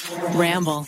Ramble.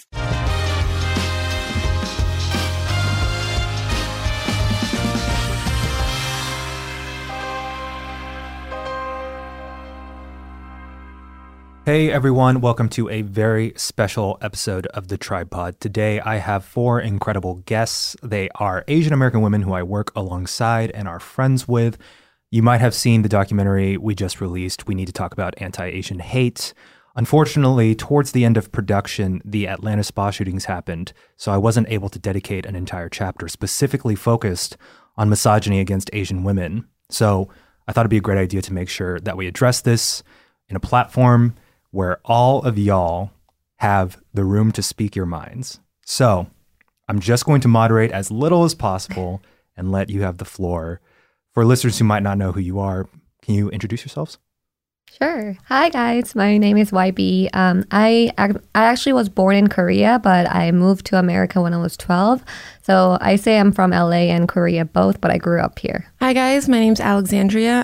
Hey everyone, welcome to a very special episode of The Tripod. Today I have 4 incredible guests. They are Asian American women who I work alongside and are friends with. You might have seen the documentary we just released, We Need to Talk About Anti-Asian Hate. Unfortunately, towards the end of production, the Atlanta spa shootings happened, so I wasn't able to dedicate an entire chapter specifically focused on misogyny against Asian women. So I thought it'd be a great idea to make sure that we address this in a platform where all of y'all have the room to speak your minds. So I'm just going to moderate as little as possible and let you have the floor. For listeners who might not know who you are, can you introduce yourselves? Sure. Hi, guys. My name is YB. I actually was born in Korea, but I moved to America when I was 12. So I say I'm from LA and Korea both, but I grew up here. Hi, guys. My name's Alexandria.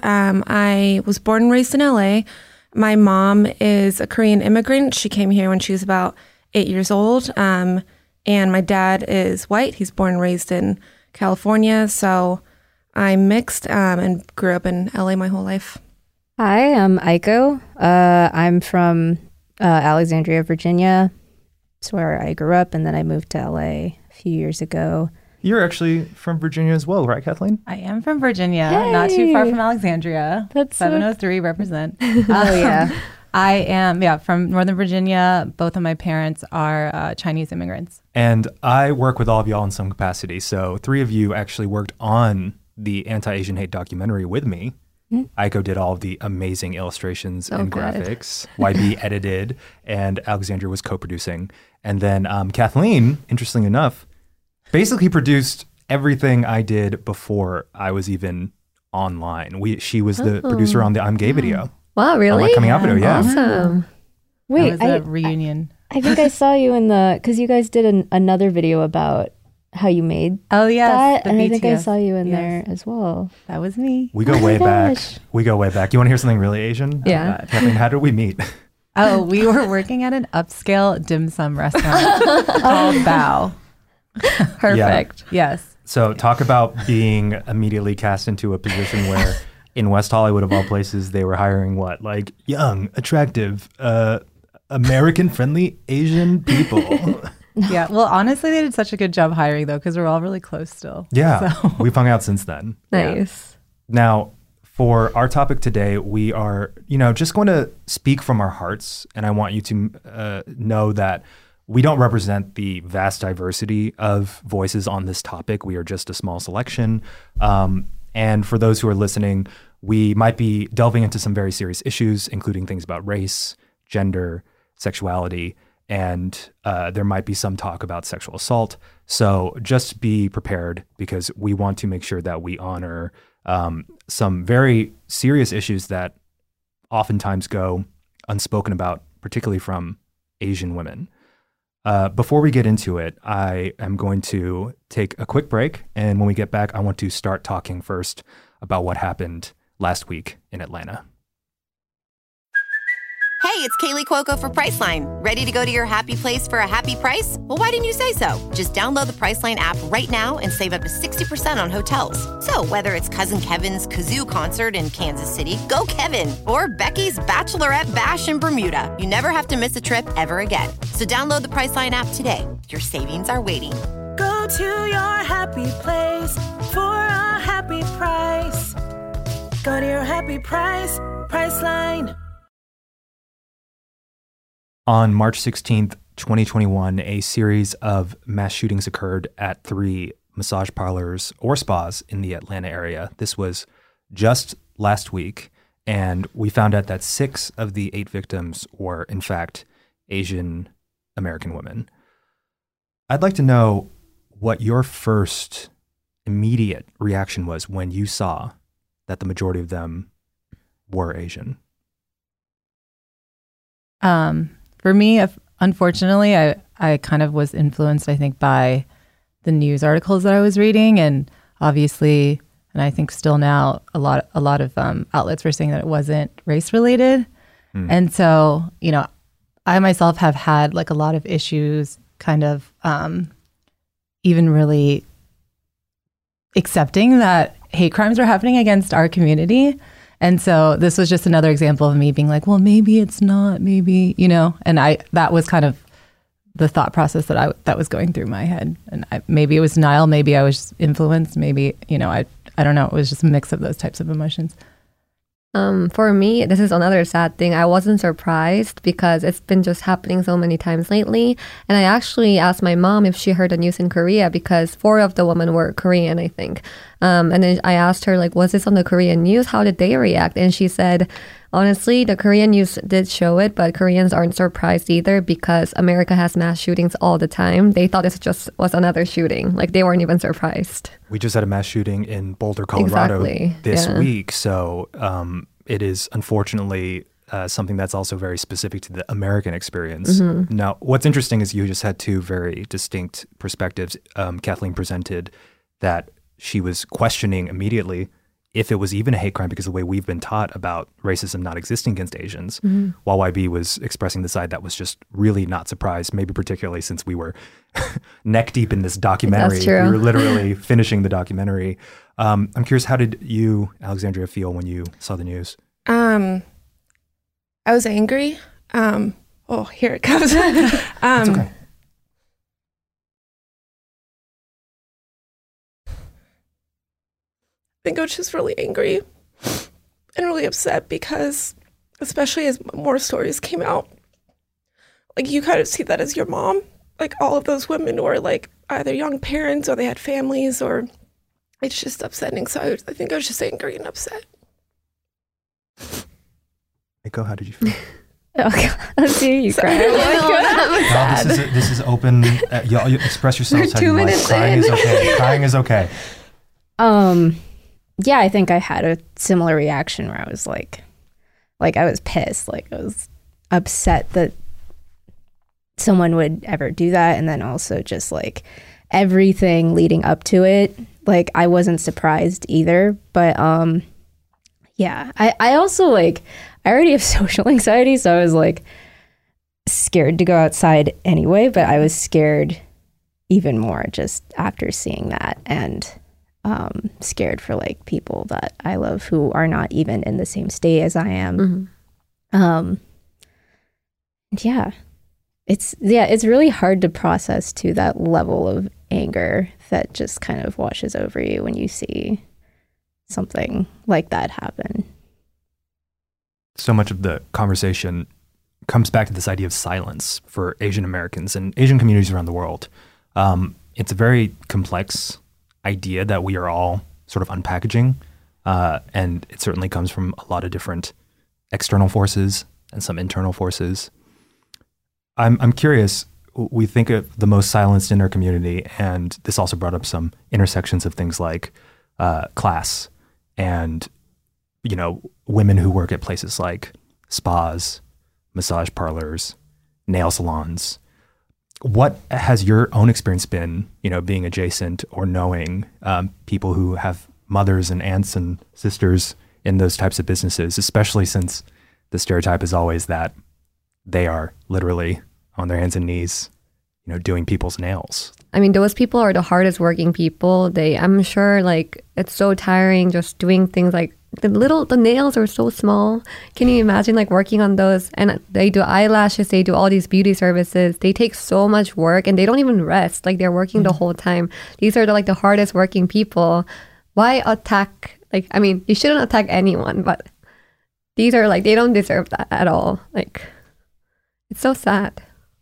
I was born and raised in LA. My mom is a Korean immigrant. She came here when she was about 8 years old. And my dad is white. He's born and raised in California. So I'm mixed and grew up in LA my whole life. Hi, I'm Aiko. I'm from Alexandria, Virginia. It's where I grew up, and then I moved to LA a few years ago. You're actually from Virginia as well, right, Kathleen? I am from Virginia, Hey. not too far from Alexandria. That's 703 represent. Oh, yeah. I am, from Northern Virginia. Both of my parents are Chinese immigrants. And I work with all of y'all in some capacity. So 3 of you actually worked on the Anti-Asian Hate documentary with me. Aiko did all of the amazing illustrations and good. graphics. YB edited, and Alexandria was co-producing. And then Kathleen, interestingly enough, basically produced everything I did before I was even online. She was the producer on the I'm Gay video. Wow, really? On my coming out video, yeah. Awesome. Wait, It was a reunion. I think I saw you in because you guys did another video about how you made Oh, yes. that, the and I think I BTS. saw you in Yes. there as well. That was me. We go Oh my way back. gosh. We go way back. You want to hear something really Asian? Yeah. Kathleen, how did we meet? Oh, we were working at an upscale dim sum restaurant called Bao. Perfect. Yes. So talk about being immediately cast into a position where in West Hollywood, of all places, they were hiring what? Like young, attractive, American-friendly Asian people. Yeah. Well, honestly, they did such a good job hiring, though, because we're all really close still. Yeah, So. we've hung out since then. Nice. Now, for our topic today, we are, just going to speak from our hearts. And I want you to know that we don't represent the vast diversity of voices on this topic. We are just a small selection. And for those who are listening, we might be delving into some very serious issues, including things about race, gender, sexuality, and there might be some talk about sexual assault. So just be prepared, because we want to make sure that we honor some very serious issues that oftentimes go unspoken about, particularly from Asian women. Before we get into it, I am going to take a quick break. And when we get back, I want to start talking first about what happened last week in Atlanta. Hey, it's Kaylee Cuoco for Priceline. Ready to go to your happy place for a happy price? Well, why didn't you say so? Just download the Priceline app right now and save up to 60% on hotels. So whether it's Cousin Kevin's Kazoo Concert in Kansas City, go Kevin, or Becky's Bachelorette Bash in Bermuda, you never have to miss a trip ever again. So download the Priceline app today. Your savings are waiting. Go to your happy place for a happy price. Go to your happy price, Priceline. On March 16th, 2021, a series of mass shootings occurred at 3 massage parlors or spas in the Atlanta area. This was just last week, and we found out that 6 of the 8 victims were, in fact, Asian American women. I'd like to know what your first immediate reaction was when you saw that the majority of them were Asian. For me, unfortunately, I kind of was influenced, I think, by the news articles that I was reading, and obviously, and I think still now, a lot of outlets were saying that it wasn't race related, and so I myself have had like a lot of issues kind of even really accepting that hate crimes are happening against our community. And so this was just another example of me being like, well, maybe it's not, maybe, you know, and that was kind of the thought process that was going through my head. And maybe it was denial, maybe I was influenced, maybe, you know, I don't know. It was just a mix of those types of emotions. For me, this is another sad thing. I wasn't surprised because it's been just happening so many times lately. And I actually asked my mom if she heard the news in Korea because 4 of the women were Korean, I think. And then I asked her, like, was this on the Korean news? How did they react? And she said, honestly, the Korean news did show it, but Koreans aren't surprised either because America has mass shootings all the time. They thought this just was another shooting. Like, they weren't even surprised. We just had a mass shooting in Boulder, Colorado this week. So it is unfortunately something that's also very specific to the American experience. Mm-hmm. Now, what's interesting is you just had 2 very distinct perspectives. Kathleen presented that she was questioning immediately if it was even a hate crime because of the way we've been taught about racism not existing against Asians, while YB was expressing the side that was just really not surprised, maybe particularly since we were neck deep in this documentary. That's true. We were literally finishing the documentary. I'm curious, how did you, Alexandria, feel when you saw the news? I was angry. Oh, here it comes. It's okay. I think I was just really angry and really upset because, especially as more stories came out, like you kind of see that as your mom. Like all of those women were like either young parents or they had families, or it's just upsetting. So I think I was just angry and upset. Eiko, how did you feel? Oh God, let's hear you cry. This is open. Y'all express yourselves. We're 2 minutes Crying is okay. Crying is okay. Yeah, I think I had a similar reaction where I was like I was pissed. Like I was upset that someone would ever do that. And then also just like everything leading up to it. Like I wasn't surprised either. But yeah, I also like, I already have social anxiety. So I was like scared to go outside anyway, but I was scared even more just after seeing that. And scared for like people that I love who are not even in the same state as I am. Mm-hmm. It's really hard to process to that level of anger that just kind of washes over you when you see something like that happen. So much of the conversation comes back to this idea of silence for Asian Americans and Asian communities around the world. It's a very complex idea that we are all sort of unpackaging, and it certainly comes from a lot of different external forces and some internal forces. I'm curious, we think of the most silenced in our community, and this also brought up some intersections of things like class and, you know, women who work at places like spas, massage parlors, nail salons. What has your own experience been, you know, being adjacent or knowing people who have mothers and aunts and sisters in those types of businesses, especially since the stereotype is always that they are literally on their hands and knees, you know, doing people's nails? I mean, those people are the hardest working people. I'm sure like it's so tiring just doing things like the nails are so small. Can you imagine like working on those? And they do eyelashes, they do all these beauty services. They take so much work and they don't even rest. Like they're working the whole time. These are the hardest working people. Why attack? Like, I mean, you shouldn't attack anyone, but these are like, they don't deserve that at all. Like, it's so sad.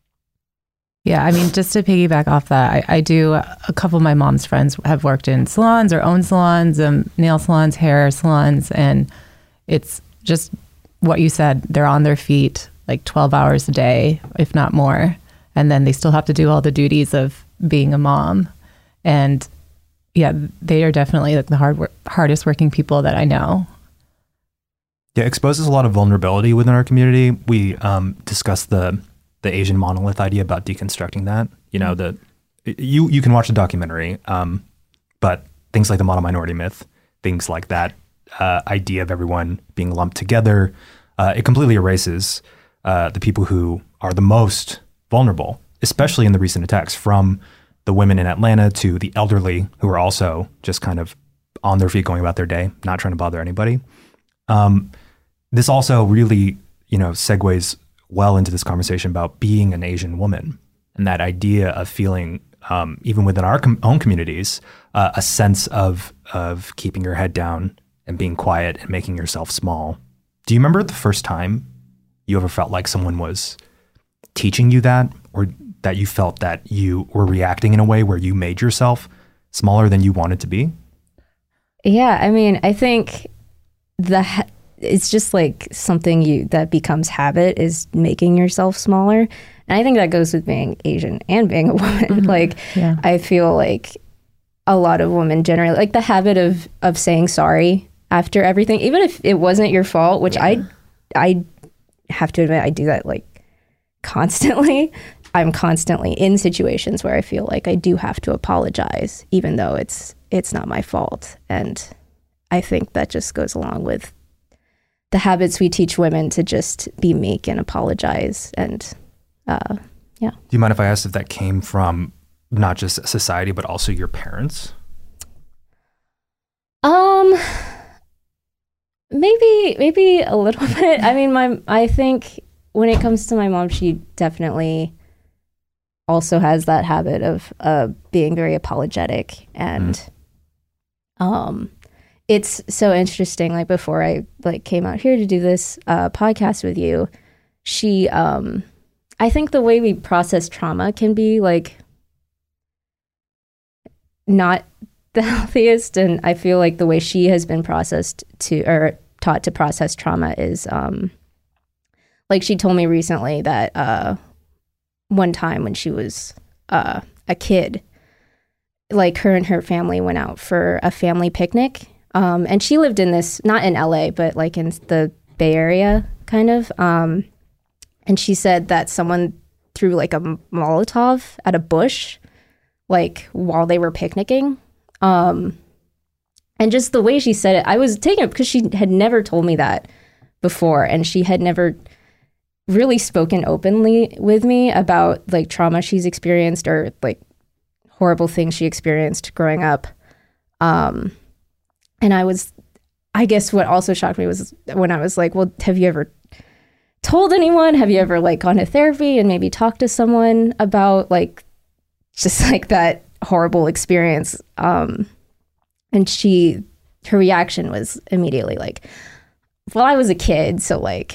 Yeah, I mean, just to piggyback off that, I do, a couple of my mom's friends have worked in salons or own salons, nail salons, hair salons, and it's just what you said. They're on their feet like 12 hours a day, if not more. And then they still have to do all the duties of being a mom. And yeah, they are definitely like the hardest working people that I know. Yeah, it exposes a lot of vulnerability within our community. We discussed the Asian monolith idea about deconstructing that. You know, you can watch the documentary, but things like the model minority myth, things like that idea of everyone being lumped together, it completely erases the people who are the most vulnerable, especially in the recent attacks, from the women in Atlanta to the elderly who are also just kind of on their feet going about their day, not trying to bother anybody. This also really, segues well into this conversation about being an Asian woman and that idea of feeling, even within our own communities, a sense of keeping your head down and being quiet and making yourself small. Do you remember the first time you ever felt like someone was teaching you that, or that you felt that you were reacting in a way where you made yourself smaller than you wanted to be? Yeah, I mean, I think it's just like something that becomes habit, is making yourself smaller. And I think that goes with being Asian and being a woman. Mm-hmm. I feel like a lot of women generally, like the habit of saying sorry after everything, even if it wasn't your fault, which I have to admit, I do that like constantly. I'm constantly in situations where I feel like I do have to apologize, even though it's not my fault. And I think that just goes along with the habits we teach women to just be meek and apologize. And yeah. Do you mind if I asked if that came from not just society, but also your parents? Maybe a little bit. I mean, I think when it comes to my mom, she definitely also has that habit of being very apologetic. And it's so interesting. Like before I came out here to do this podcast with you, she, I think the way we process trauma can be like not the healthiest. And I feel like the way she has been taught to process trauma is like she told me recently that one time when she was a kid, like her and her family went out for a family picnic. And she lived in this, not in LA, but like in the Bay Area kind of. And she said that someone threw like a Molotov at a bush, like while they were picnicking. And just the way she said it, I was taken because she had never told me that before. And she had never really spoken openly with me about like trauma she's experienced or like horrible things she experienced growing up. And I guess what also shocked me was when I was like, well, have you ever told anyone? Have you ever like gone to therapy and maybe talked to someone about like just like that horrible experience? And her reaction was immediately like, well, I was a kid, so like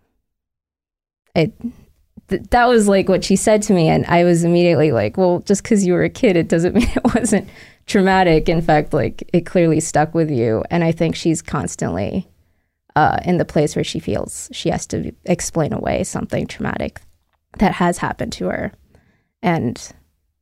that was like what she said to me. And I was immediately like, well, just because you were a kid, it doesn't mean it wasn't traumatic. In fact, like it clearly stuck with you. And I think she's constantly in the place where she feels she has to explain away something traumatic that has happened to her, and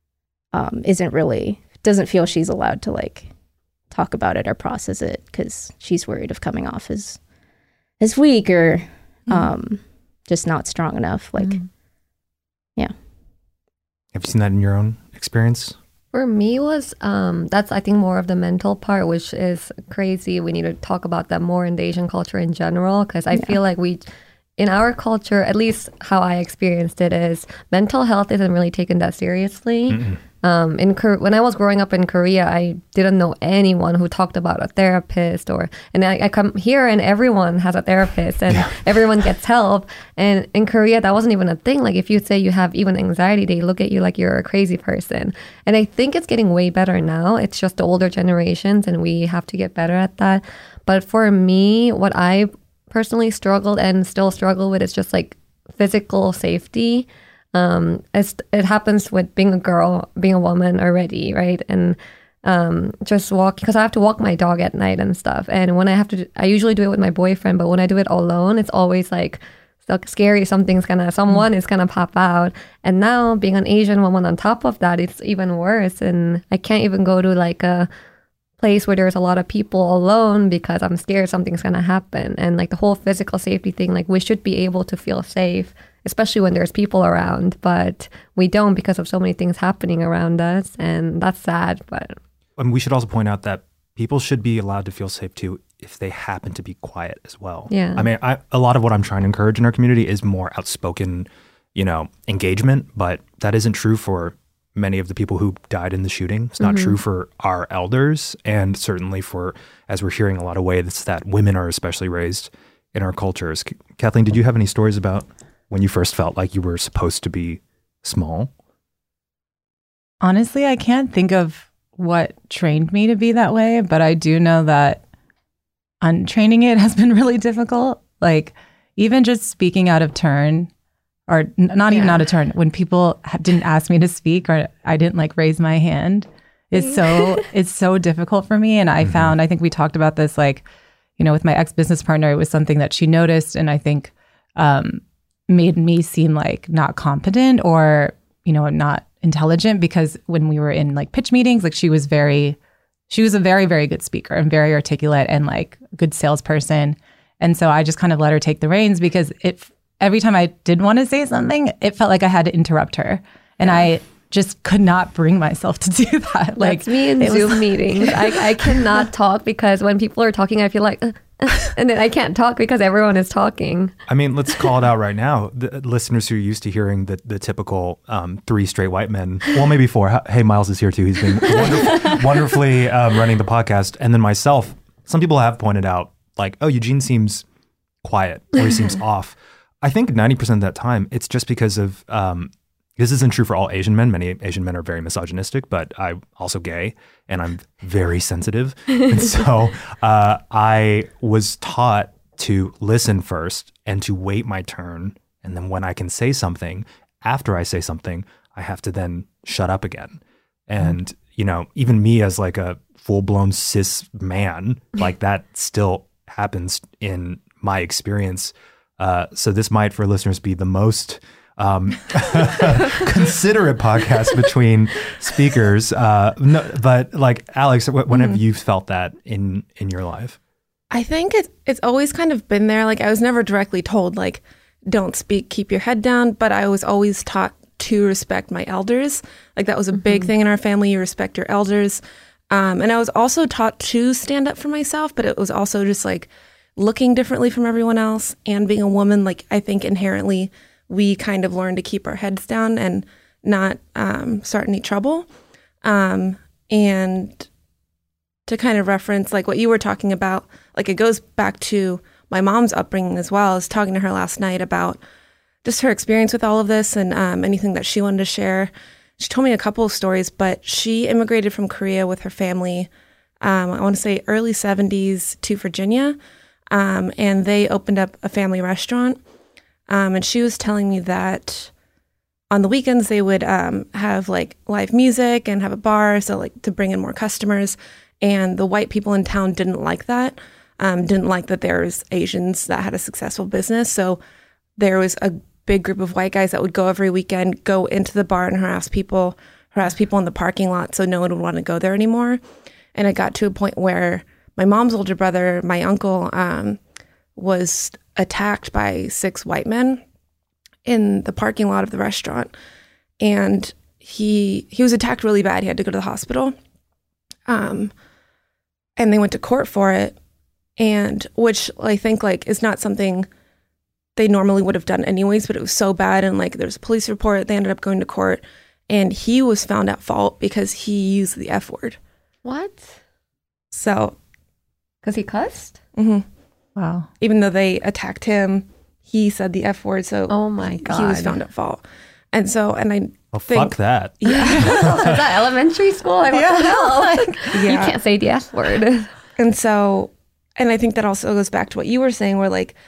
doesn't feel she's allowed to like talk about it or process it because she's worried of coming off as weak or just not strong enough. Like, yeah. Have you seen that in your own experience? For me was, that's I think more of the mental part, which is crazy. We need to talk about that more in the Asian culture in general, because I feel like in our culture, at least how I experienced it, is mental health isn't really taken that seriously. When I was growing up in Korea, I didn't know anyone who talked about a therapist, and I come here and everyone has a therapist and everyone gets help. And in Korea, that wasn't even a thing. Like if you say you have even anxiety, they look at you like you're a crazy person. And I think it's getting way better now. It's just the older generations and we have to get better at that. But for me, what I personally struggled and still struggle with is just like physical safety. It happens with being a girl, being a woman already, right? And just walk, because I have to walk my dog at night and stuff. And when I usually do it with my boyfriend, but when I do it alone, it's always like scary. Someone is gonna pop out. And now being an Asian woman on top of that, it's even worse. And I can't even go to like a place where there's a lot of people alone because I'm scared something's gonna happen. And like the whole physical safety thing, like we should be able to feel safe, especially when there's people around, but we don't because of so many things happening around us, and that's sad. But we should also point out that people should be allowed to feel safe too if they happen to be quiet as well. Yeah. I mean, a lot of what I'm trying to encourage in our community is more outspoken, engagement, but that isn't true for many of the people who died in the shooting. It's not true for our elders, and certainly for, as we're hearing a lot of ways, that women are especially raised in our cultures. Kathleen, did you have any stories about when you first felt like you were supposed to be small? Honestly, I can't think of what trained me to be that way, but I do know that untraining it has been really difficult. Like even just speaking out of turn, or not even out of turn, when people didn't ask me to speak or I didn't like raise my hand, it's so difficult for me. And I found, I think we talked about this, like, with my ex-business partner, it was something that she noticed and I think made me seem like not competent or, not intelligent, because when we were in like pitch meetings, like she was a very, very good speaker and very articulate and like good salesperson. And so I just kind of let her take the reins, because every time I did want to say something, it felt like I had to interrupt her. And I just could not bring myself to do that. Like that's me in Zoom meetings. I cannot talk because when people are talking, I feel like, and then I can't talk because everyone is talking. I mean, let's call it out right now. The listeners who are used to hearing the typical 3 straight white men, well, maybe 4. Hey, Miles is here too. He's been wonderfully running the podcast. And then myself, some people have pointed out like, oh, Eugene seems quiet or he seems off. I think 90% of that time, it's just because of, this isn't true for all Asian men. Many Asian men are very misogynistic, but I'm also gay and I'm very sensitive. And so I was taught to listen first and to wait my turn. And then when I can say something, after I say something, I have to then shut up again. And, even me as like a full-blown cis man, like that still happens in my experience. So this might, for listeners, be the most considerate podcast between speakers. But like Alex, when have you felt that in your life? I think it's always kind of been there. Like I was never directly told like, don't speak, keep your head down. But I was always taught to respect my elders. Like that was a big thing in our family. You respect your elders. And I was also taught to stand up for myself, but it was also just like looking differently from everyone else and being a woman. Like I think inherently we kind of learn to keep our heads down and not start any trouble. And to kind of reference like what you were talking about, like it goes back to my mom's upbringing as well. I was talking to her last night about just her experience with all of this and anything that she wanted to share. She told me a couple of stories, but she immigrated from Korea with her family, I want to say early 70s to Virginia, and they opened up a family restaurant. And she was telling me that on the weekends they would have like live music and have a bar, so like to bring in more customers. And the white people in town didn't like that, didn't like that there was Asians that had a successful business. So there was a big group of white guys that would go every weekend, go into the bar and harass people in the parking lot, so no one would want to go there anymore. And it got to a point where my mom's older brother, my uncle, was attacked by 6 white men in the parking lot of the restaurant. And he was attacked really bad. He had to go to the hospital. And they went to court for it, and which I think like is not something they normally would have done anyways, but it was so bad. And like there's a police report, they ended up going to court, and he was found at fault because he used the F word. What? So. Because he cussed? Mm-hmm. Wow. Even though they attacked him, he said the F word. So oh my God. He was found at fault. And so, and I well, think, fuck that. Yeah. Is that elementary school? Like, what the hell? Like, yeah. You can't say the F word. And so, and I think that also goes back to what you were saying, where like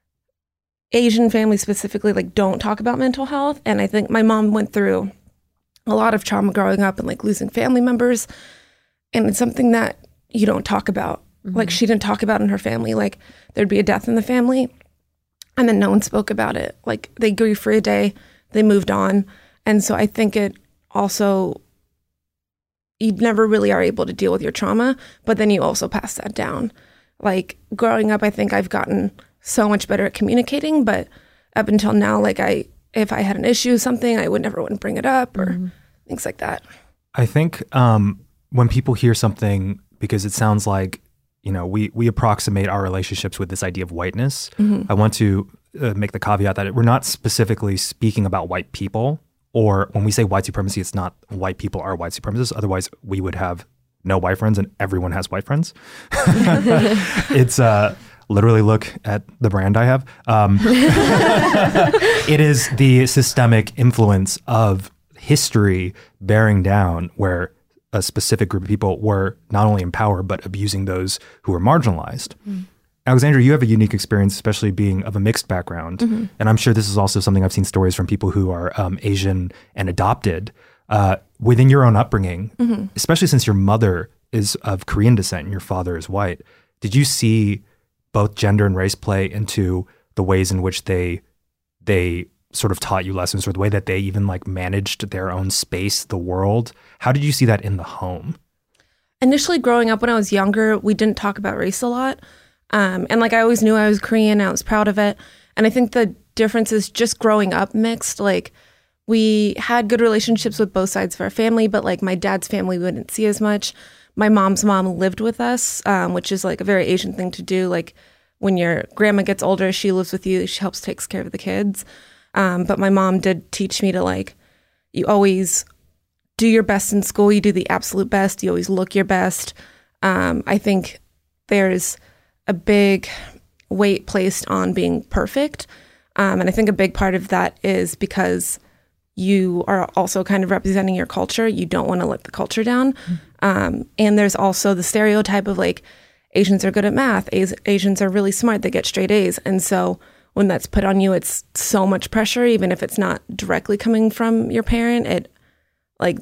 Asian families specifically like don't talk about mental health. And I think my mom went through a lot of trauma growing up and like losing family members. And it's something that you don't talk about. Mm-hmm. Like she didn't talk about in her family. Like there'd be a death in the family and then no one spoke about it. Like they grieved for a day, they moved on. And so I think it also, you never really are able to deal with your trauma, but then you also pass that down. Like growing up, I think I've gotten so much better at communicating, but up until now, like if I had an issue with something, I would never want to bring it up or things like that. I think when people hear something, because it sounds like, we approximate our relationships with this idea of whiteness. Mm-hmm. I want to make the caveat that we're not specifically speaking about white people, or when we say white supremacy, it's not white people are white supremacists. Otherwise, we would have no white friends and everyone has white friends. It's literally look at the brand I have. It is the systemic influence of history bearing down where a specific group of people were not only in power, but abusing those who were marginalized. Alexandria, you have a unique experience, especially being of a mixed background. And I'm sure this is also something I've seen stories from people who are Asian and adopted within your own upbringing, especially since your mother is of Korean descent and your father is white. Did you see both gender and race play into the ways in which they sort of taught you lessons, or the way that they even like managed their own space, the world? How did you see that in the home? Initially, growing up when I was younger, we didn't talk about race a lot. And like I always knew I was Korean, I was proud of it. And I think the difference is just growing up mixed. Like we had good relationships with both sides of our family, but like my dad's family we wouldn't see as much. My mom's mom lived with us, which is like a very Asian thing to do. Like when your grandma gets older, she lives with you, she helps takes care of the kids. But my mom did teach me to like, you always do your best in school. You do the absolute best. You always look your best. I think there's a big weight placed on being perfect. And I think a big part of that is because you are also kind of representing your culture. You don't want to let the culture down. And there's also the stereotype of like, Asians are good at math. Asians are really smart. They get straight A's. And so when that's put on you, it's so much pressure, even if it's not directly coming from your parent. It like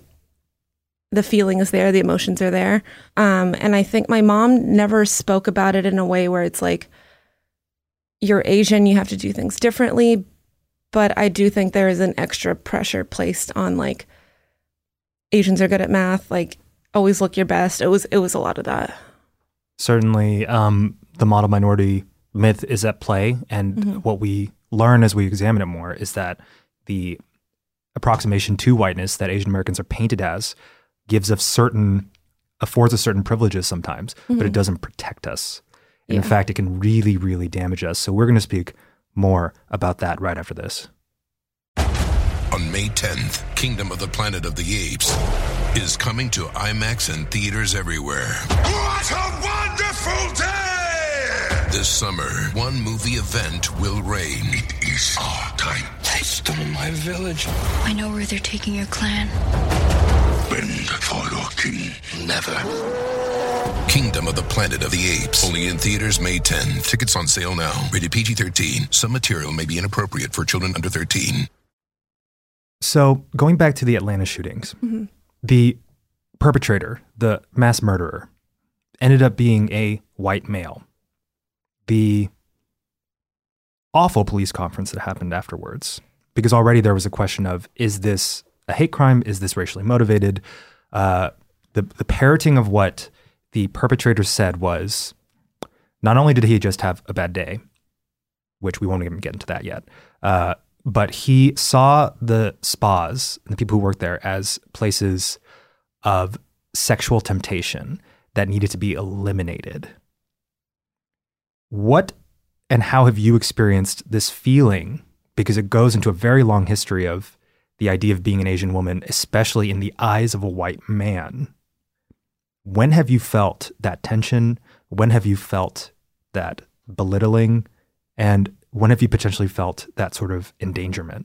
the feeling is there, the emotions are there. And I think my mom never spoke about it in a way where it's like, you're Asian, you have to do things differently. But I do think there is an extra pressure placed on like, Asians are good at math, like always look your best. It was a lot of that. Certainly, the model minority myth is at play. And what we learn as we examine it more is that the approximation to whiteness that Asian Americans are painted as affords us certain privileges sometimes, but it doesn't protect us. And in fact, it can really, really damage us. So we're going to speak more about that right after this. On May 10th, Kingdom of the Planet of the Apes is coming to IMAX and theaters everywhere. What a wonderful day! This summer, one movie event will reign. It is our time. They stole my village. I know where they're taking your clan. Bend for your king. Never. Kingdom of the Planet of the Apes. Only in theaters May 10. Tickets on sale now. Rated PG-13. Some material may be inappropriate for children under 13. So going back to the Atlanta shootings, the perpetrator, the mass murderer, ended up being a white male. The awful police conference that happened afterwards, because already there was a question of, is this a hate crime? Is this racially motivated? The parroting of what the perpetrator said was, not only did he just have a bad day, which we won't even get into that yet, but he saw the spas and the people who worked there as places of sexual temptation that needed to be eliminated. What and how have you experienced this feeling? Because it goes into a very long history of the idea of being an Asian woman, especially in the eyes of a white man. When have you felt that tension? When have you felt that belittling? And when have you potentially felt that sort of endangerment?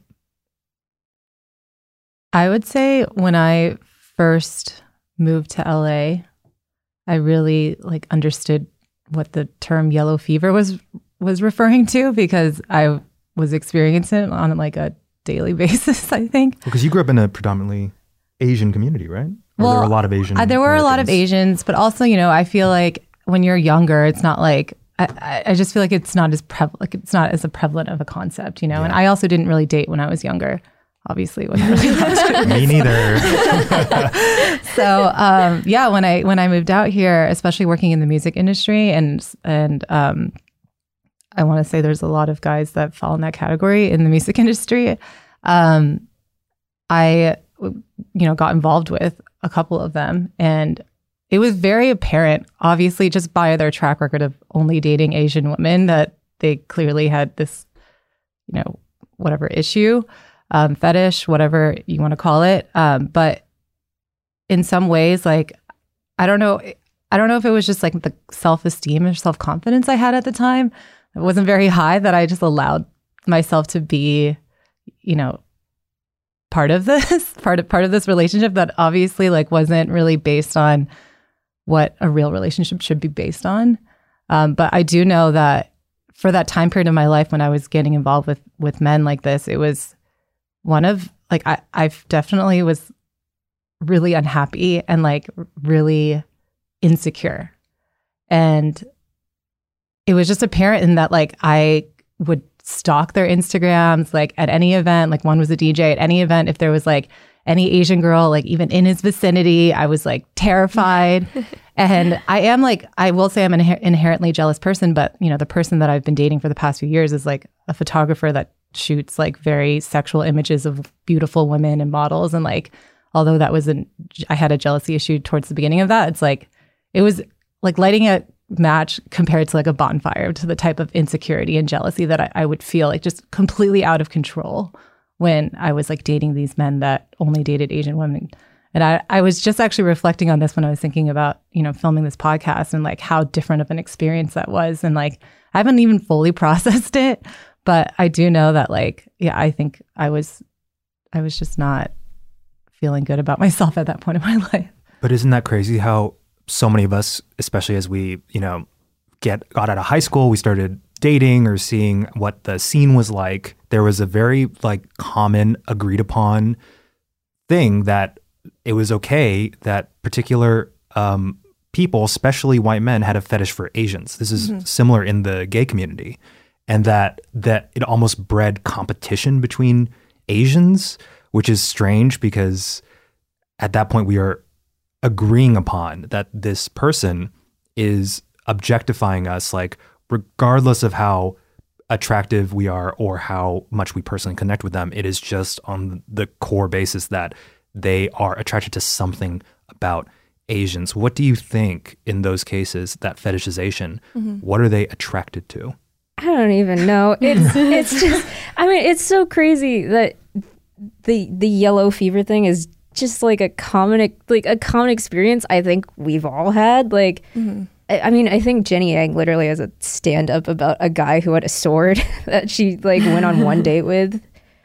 I would say when I first moved to LA, I really understood what the term yellow fever was referring to, because I was experiencing it on a daily basis, I think. Because you grew up in a predominantly Asian community, right? Or there were a lot of Asian there were Americans. a lot of Asians, but also, I feel like when you're younger, it's not like, I just feel like it's not as prevalent of a concept, And I also didn't really date when I was younger. Obviously, wasn't really allowed to. Me neither. So, when I moved out here, especially working in the music industry, and I want to say there's a lot of guys that fall in that category in the music industry. I got involved with a couple of them, and it was very apparent, obviously, just by their track record of only dating Asian women, that they clearly had this whatever issue, fetish, whatever you want to call it. But in some ways, like, I don't know if it was just like the self-esteem or self-confidence I had at the time. It wasn't very high that I just allowed myself to be, part of this relationship that obviously like wasn't really based on what a real relationship should be based on. But I do know that for that time period of my life when I was getting involved with men like this, it was one of like, I definitely was really unhappy and like really insecure. And it was just apparent in that like I would stalk their Instagrams, like at any event, like one was a DJ at any event. If there was like any Asian girl, like even in his vicinity, I was like terrified. And I will say I'm an inherently jealous person, but the person that I've been dating for the past few years is like a photographer that shoots like very sexual images of beautiful women and models. And like, although I had a jealousy issue towards the beginning of that, it's like, it was like lighting a match compared to like a bonfire to the type of insecurity and jealousy that I would feel like just completely out of control when I was like dating these men that only dated Asian women. And I was just actually reflecting on this when I was thinking about, filming this podcast and like how different of an experience that was. And like, I haven't even fully processed it, but I do know that like, yeah, I think I was just not feeling good about myself at that point in my life. But isn't that crazy how so many of us, especially as we, got out of high school, we started dating or seeing what the scene was like. There was a very like common agreed upon thing that it was okay that particular people, especially white men, had a fetish for Asians. This is similar in the gay community, and that it almost bred competition between Asians, which is strange because at that point we are agreeing upon that this person is objectifying us, like regardless of how attractive we are or how much we personally connect with them, it is just on the core basis that they are attracted to something about Asians. What do you think in those cases, that fetishization, what are they attracted to? I don't even know. It's just, I mean, it's so crazy that the yellow fever thing is just like a common experience I think we've all had. Like, I mean, I think Jenny Yang literally has a stand-up about a guy who had a sword that she like went on one date with.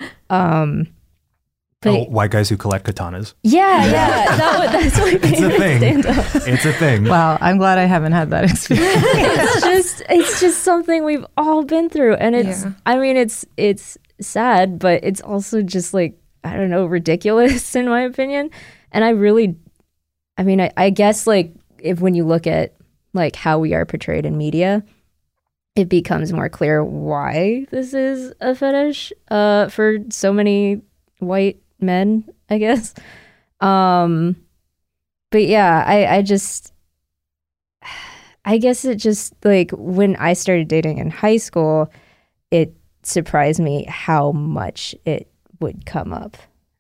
White guys who collect katanas. Yeah. That's my favorite stand-up. It's a thing. Wow, I'm glad I haven't had that experience. it's just something we've all been through, and I mean, it's sad, but it's also just like, I don't know, ridiculous in my opinion. And I guess like when you look at like how we are portrayed in media, it becomes more clear why this is a fetish for so many white men, I guess. But yeah, I guess it just like when I started dating in high school, it surprised me how much it would come up.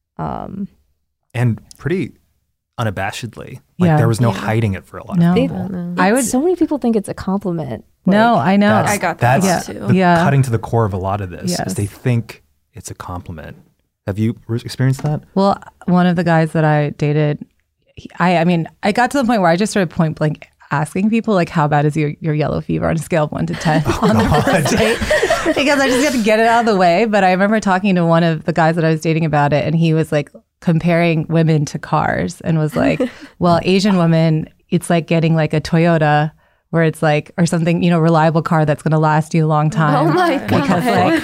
And pretty unabashedly. Like there was no hiding it for a lot of people. So many people think it's a compliment. No, I know. I got that too. Cutting to the core of a lot of this is they think it's a compliment. Have you experienced that? Well, one of the guys that I dated, I got to the point where I just started point blank asking people like, how bad is your yellow fever on a scale of 1 to 10 on the first date? Because I just had to get it out of the way. But I remember talking to one of the guys that I was dating about it, and he was like comparing women to cars and was like, well, Asian women, it's like getting like a Toyota where it's like, or something, reliable car that's going to last you a long time. Oh my God. Because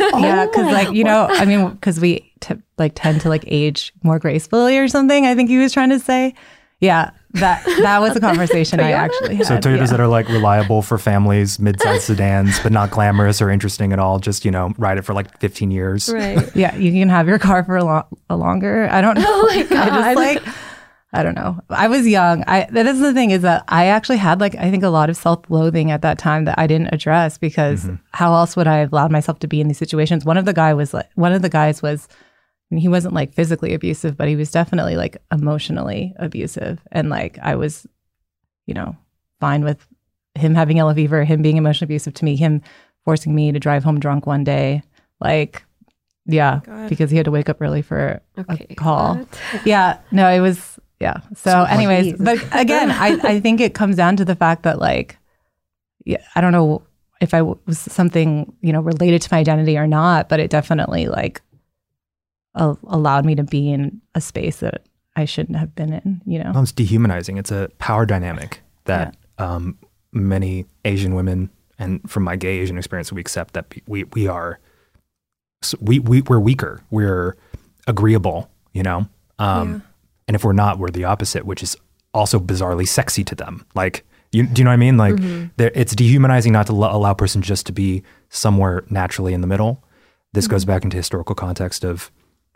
because we tend to like age more gracefully or something, I think he was trying to say. Yeah, that was a conversation I actually had. So Toyotas that are like reliable for families, mid-sized sedans, but not glamorous or interesting at all. Just, ride it for like 15 years. Right. Yeah, you can have your car for a longer. I don't know. Oh my God. I don't know. I was young. That is the thing, is that I actually had I think a lot of self-loathing at that time that I didn't address, because how else would I have allowed myself to be in these situations? One of the guys was, he wasn't like physically abusive, but he was definitely like emotionally abusive. And like, I was, fine with him having yellow fever, him being emotionally abusive to me, him forcing me to drive home drunk one day. Like, Yeah, God. because he had to wake up early for Okay, a call. what? Yeah, no, it was, yeah. So anyways, Jeez. but again, I think it comes down to the fact that like, yeah, I don't know if I was something, related to my identity or not, but it definitely like allowed me to be in a space that I shouldn't have been in, Well, it's dehumanizing. It's a power dynamic that many Asian women, and from my gay Asian experience, we accept that we're weaker. We're agreeable, and if we're not, we're the opposite, which is also bizarrely sexy to them. Like, do you know what I mean? Like, it's dehumanizing not to allow a person just to be somewhere naturally in the middle. This goes back into historical context of,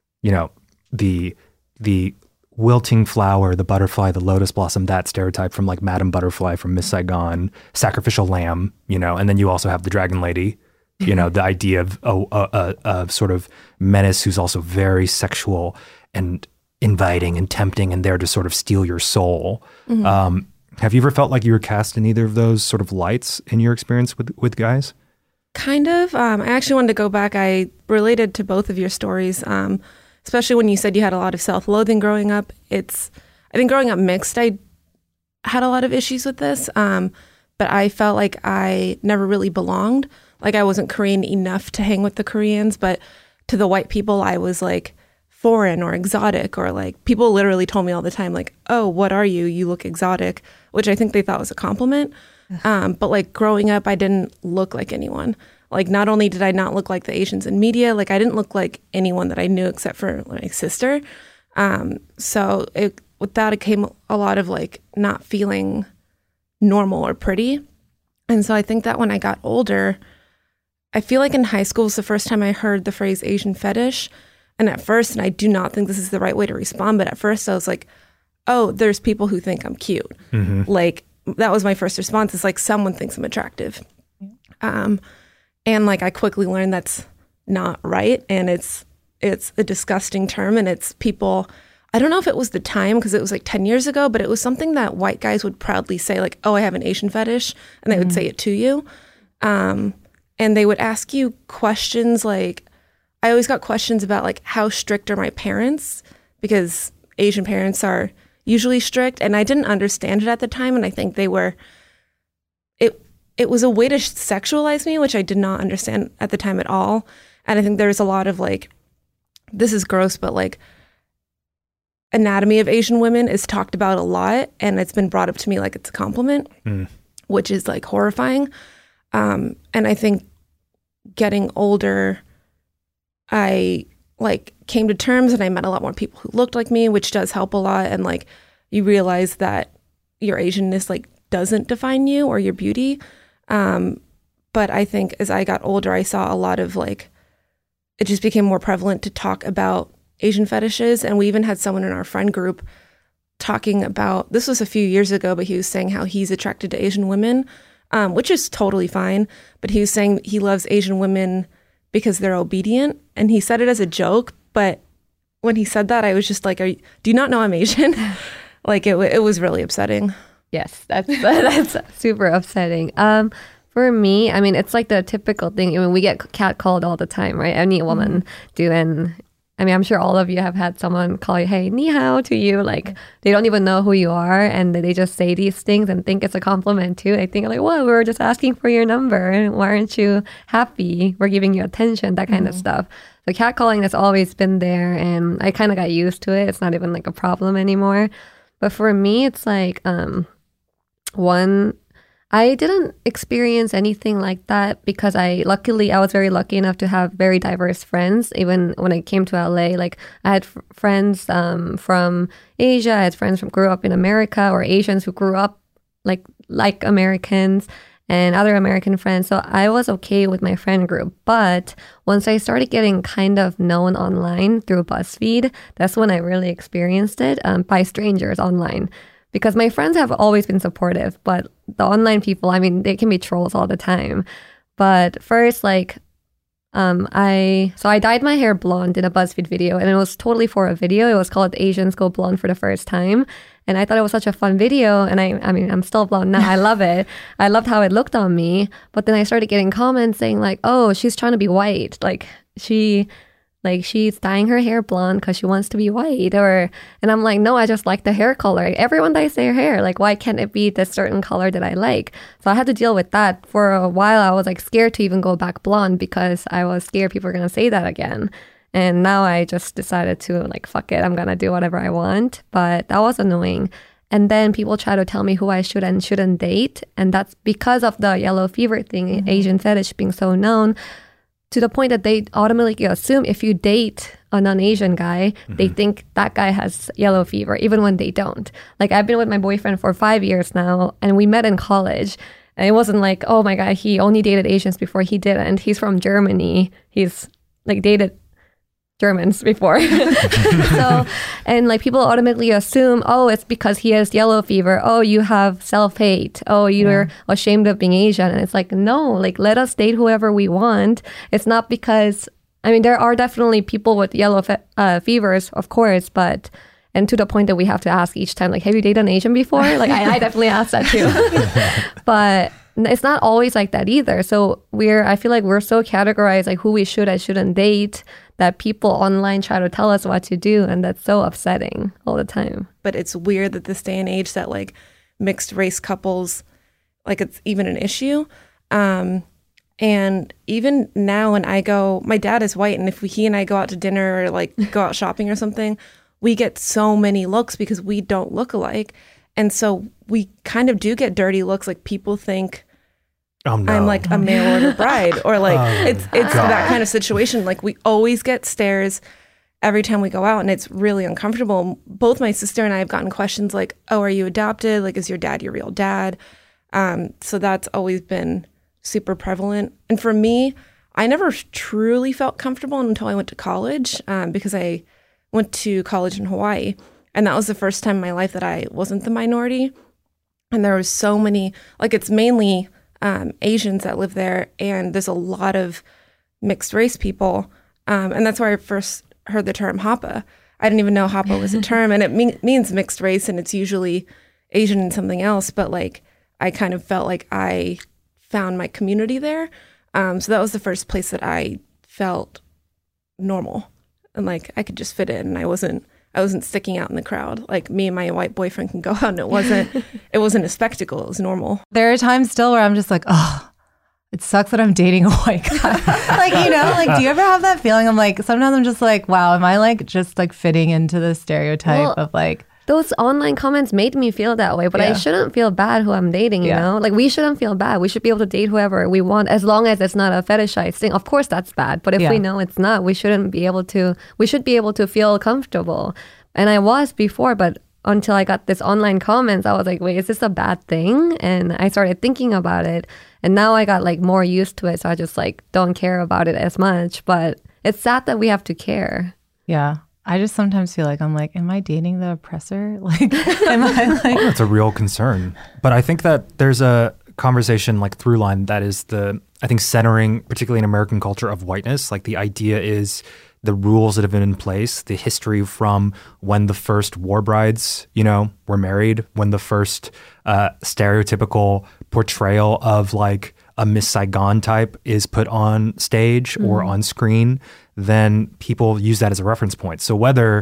the wilting flower, the butterfly, the lotus blossom, that stereotype from like Madame Butterfly from Miss Saigon, sacrificial lamb, and then you also have the dragon lady, the idea of a sort of menace who's also very sexual and inviting and tempting and there to sort of steal your soul. Have you ever felt like you were cast in either of those sort of lights in your experience with guys? Kind of. I actually wanted to go back. I related to both of your stories, especially when you said you had a lot of self-loathing growing up. I think growing up mixed, I had a lot of issues with this, but I felt like I never really belonged. Like I wasn't Korean enough to hang with the Koreans, but to the white people, I was like foreign or exotic, or like people literally told me all the time, like, oh, what are you? You look exotic, which I think they thought was a compliment. But like growing up, I didn't look like anyone. Like not only did I not look like the Asians in media, like I didn't look like anyone that I knew except for my sister. So with that, it came a lot of like not feeling normal or pretty. And so I think that when I got older, I feel like in high school was the first time I heard the phrase Asian fetish. And at first, and I do not think this is the right way to respond, but at first I was like, oh, there's people who think I'm cute. Like that was my first response. It's like someone thinks I'm attractive. And like I quickly learned that's not right. And it's a disgusting term. And it's people, I don't know if it was the time because it was like 10 years ago, but it was something that white guys would proudly say like, oh, I have an Asian fetish. And they would say it to you. And they would ask you questions like, I always got questions about like how strict are my parents, because Asian parents are usually strict. And I didn't understand it at the time. And I think it was a way to sexualize me, which I did not understand at the time at all. And I think there's a lot of like, this is gross, but like anatomy of Asian women is talked about a lot. And it's been brought up to me like it's a compliment, which is like horrifying. And I think getting older, I like came to terms and I met a lot more people who looked like me, which does help a lot. And like you realize that your Asianness like doesn't define you or your beauty. But I think as I got older, I saw a lot of like, it just became more prevalent to talk about Asian fetishes. And we even had someone in our friend group talking about, this was a few years ago, but he was saying how he's attracted to Asian women, which is totally fine. But he was saying he loves Asian women because they're obedient. And he said it as a joke. But when he said that, I was just like, do you not know I'm Asian? Like it was really upsetting. Yes, that's super upsetting. For me, I mean, it's like the typical thing. I mean, we get catcalled all the time, right? Any woman do. And I mean, I'm sure all of you have had someone call you, hey, ni hao to you. Like, they don't even know who you are. And they just say these things and think it's a compliment too. They think like, well, we were just asking for your number. And why aren't you happy? We're giving you attention, that kind of stuff. So catcalling has always been there. And I kind of got used to it. It's not even like a problem anymore. But for me, it's like, I didn't experience anything like that because I was very lucky enough to have very diverse friends. Even when I came to LA, like I had friends from Asia, I had friends who grew up in America, or Asians who grew up like Americans, and other American friends. So I was okay with my friend group. But once I started getting kind of known online through BuzzFeed, that's when I really experienced it by strangers online. Because my friends have always been supportive, but the online people, I mean, they can be trolls all the time. But first, like, I dyed my hair blonde in a BuzzFeed video, and it was totally for a video. It was called Asians Go Blonde for the First Time. And I thought it was such a fun video. And I mean, I'm still blonde now. I love it. I loved how it looked on me. But then I started getting comments saying like, oh, she's trying to be white. Like Like she's dyeing her hair blonde because she wants to be white, and I'm like, no, I just like the hair color. Everyone dyes their hair. Like, why can't it be this certain color that I like? So I had to deal with that for a while. I was like scared to even go back blonde because I was scared people were gonna say that again. And now I just decided to like, fuck it, I'm gonna do whatever I want. But that was annoying. And then people try to tell me who I should and shouldn't date, and that's because of the yellow fever thing, Asian fetish being so known. To the point that they automatically assume if you date a non-Asian guy, they think that guy has yellow fever, even when they don't. Like, I've been with my boyfriend for 5 years now, and we met in college. And it wasn't like, oh my God, he only dated Asians before. He didn't. He's from Germany. He's like dated Germans before. So, and like people automatically assume, oh, it's because he has yellow fever. Oh, you have self-hate. Oh, you're ashamed of being Asian. And it's like, no, like let us date whoever we want. It's not because, I mean, there are definitely people with yellow fevers, of course, but, and to the point that we have to ask each time, like, have you dated an Asian before? Like, I definitely ask that too. But it's not always like that either. So I feel like we're so categorized, like who we should and shouldn't date, that people online try to tell us what to do. And that's so upsetting all the time. But it's weird that this day and age that like mixed race couples, like it's even an issue. And even now when I go, my dad is white, and if he and I go out to dinner or like go out shopping or something, we get so many looks because we don't look alike. And so we kind of do get dirty looks. Like people think I'm like a mail order bride, or like it's that kind of situation. Like we always get stares every time we go out, and it's really uncomfortable. Both my sister and I have gotten questions like, oh, are you adopted? Like, is your dad your real dad? So that's always been super prevalent. And for me, I never truly felt comfortable until I went to college, because I went to college in Hawaii. And that was the first time in my life that I wasn't the minority. And there was so many, like it's mainly Asians that live there, and there's a lot of mixed race people. And that's where I first heard the term Hapa. I didn't even know Hapa was a term, and it means mixed race, and it's usually Asian and something else. But like, I kind of felt like I found my community there. So that was the first place that I felt normal, and like I could just fit in, and I wasn't sticking out in the crowd. Like me and my white boyfriend can go out, and it wasn't a spectacle. It was normal. There are times still where I'm just like, oh, it sucks that I'm dating a white guy. Like, you know, like, do you ever have that feeling? I'm like, sometimes I'm just like, wow, am I like just like fitting into the stereotype of like. Those online comments made me feel that way, but I shouldn't feel bad who I'm dating, you know? Like, we shouldn't feel bad. We should be able to date whoever we want, as long as it's not a fetishized thing. Of course, that's bad. But if we know it's not, we should be able to feel comfortable. And I was before, but until I got this online comments, I was like, wait, is this a bad thing? And I started thinking about it. And now I got like more used to it. So I just like don't care about it as much. But it's sad that we have to care. Yeah. I just sometimes feel like I'm like, am I dating the oppressor? Like, am I like? Well, that's a real concern. But I think that there's a conversation like through line that is I think centering, particularly in American culture, of whiteness. Like the idea is the rules that have been in place, the history from when the first war brides, you know, were married, when the first stereotypical portrayal of like a Miss Saigon type is put on stage or on screen, then people use that as a reference point. So whether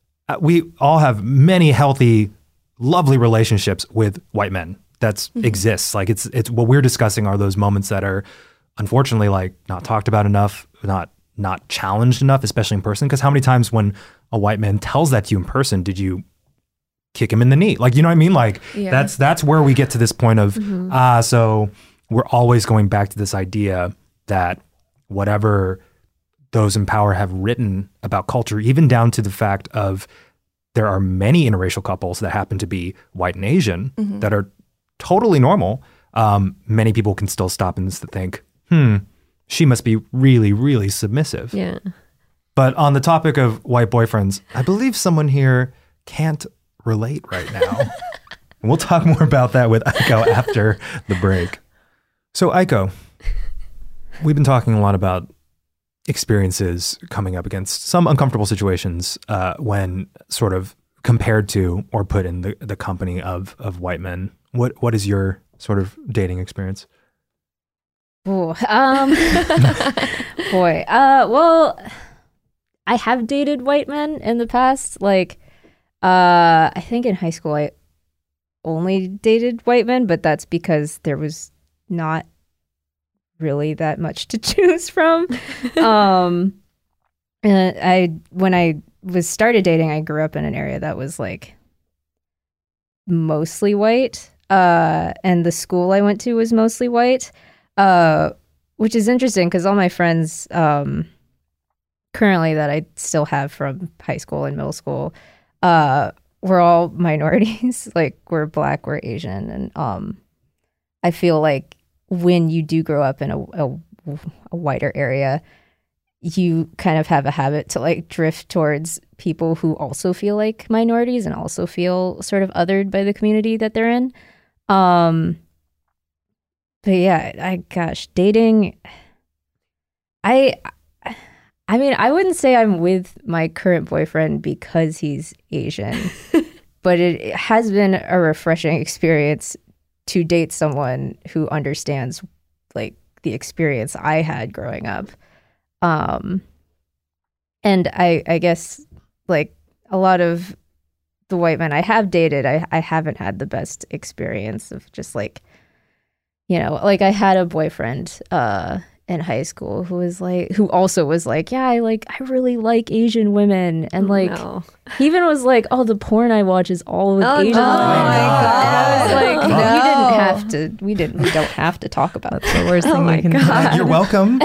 we all have many healthy, lovely relationships with white men, that exists. Like it's what we're discussing are those moments that are unfortunately like not talked about enough, not challenged enough, especially in person. Because how many times when a white man tells that to you in person, did you kick him in the knee? Like, you know what I mean? Like that's where we get to this point of, so we're always going back to this idea that whatever those in power have written about culture, even down to the fact of there are many interracial couples that happen to be white and Asian that are totally normal. Many people can still stop and think, she must be really, really submissive. Yeah. But on the topic of white boyfriends, I believe someone here can't relate right now. And we'll talk more about that with Aiko after the break. So Aiko, we've been talking a lot about experiences coming up against some uncomfortable situations when sort of compared to or put in the company of white men. What is your sort of dating experience? Ooh, boy. Well, I have dated white men in the past. Like, I think in high school I only dated white men, but that's because there was not really that much to choose from. And when I was started dating, I grew up in an area that was like mostly white, and the school I went to was mostly white, which is interesting because all my friends currently that I still have from high school and middle school, we're all minorities. Like, we're Black, we're Asian, and I feel like when you do grow up in a whiter area, you kind of have a habit to like drift towards people who also feel like minorities and also feel sort of othered by the community that they're in. But yeah, dating, I mean, I wouldn't say I'm with my current boyfriend because he's Asian, but it has been a refreshing experience to date someone who understands like the experience I had growing up. And I guess like a lot of the white men I have dated, I haven't had the best experience of just like, you know, like I had a boyfriend in high school who also was like, yeah, I really like Asian women, and like he even was like, oh, the porn I watch is all with Asian women. Oh my God. Like, no. We don't have to talk about That's the worst thing you can do. You're welcome.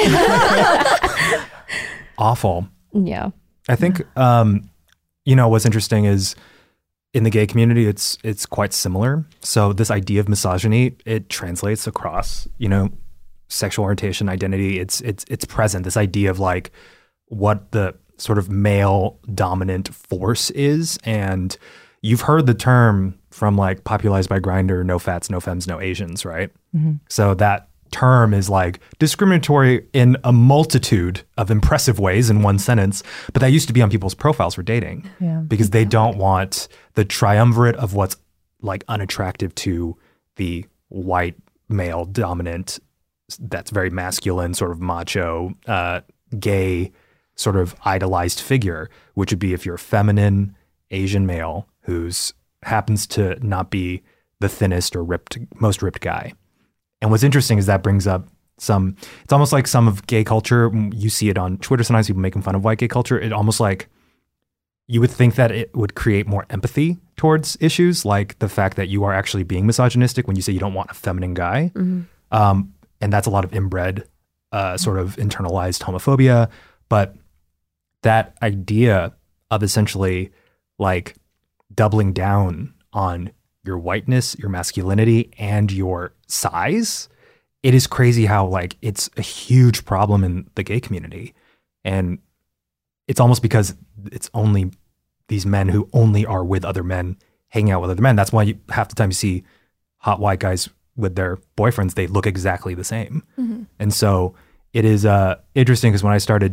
Awful. Yeah. I think, you know, what's interesting is in the gay community, it's quite similar. So this idea of misogyny, it translates across, you know, sexual orientation, identity. It's present. This idea of like what the sort of male dominant force is. And you've heard the term from like popularized by Grindr, no fats, no femmes, no Asians, right? Mm-hmm. So that term is like discriminatory in a multitude of impressive ways in one sentence, but that used to be on people's profiles for dating because they don't want the triumvirate of what's like unattractive to the white male dominant, that's very masculine, sort of macho, gay, sort of idolized figure, which would be if you're a feminine Asian male who's happens to not be the thinnest or most ripped guy. And what's interesting is that brings up it's almost like some of gay culture. You see it on Twitter sometimes, people making fun of white gay culture. It almost like you would think that it would create more empathy towards issues like the fact that you are actually being misogynistic when you say you don't want a feminine guy. Mm-hmm. And that's a lot of inbred, sort of internalized homophobia. But that idea of essentially like doubling down on your whiteness, your masculinity, and your size, it is crazy how like it's a huge problem in the gay community. And it's almost because it's only these men who only are with other men, hanging out with other men. That's why half the time you see hot white guys with their boyfriends, they look exactly the same. Mm-hmm. And so it is interesting because when I started,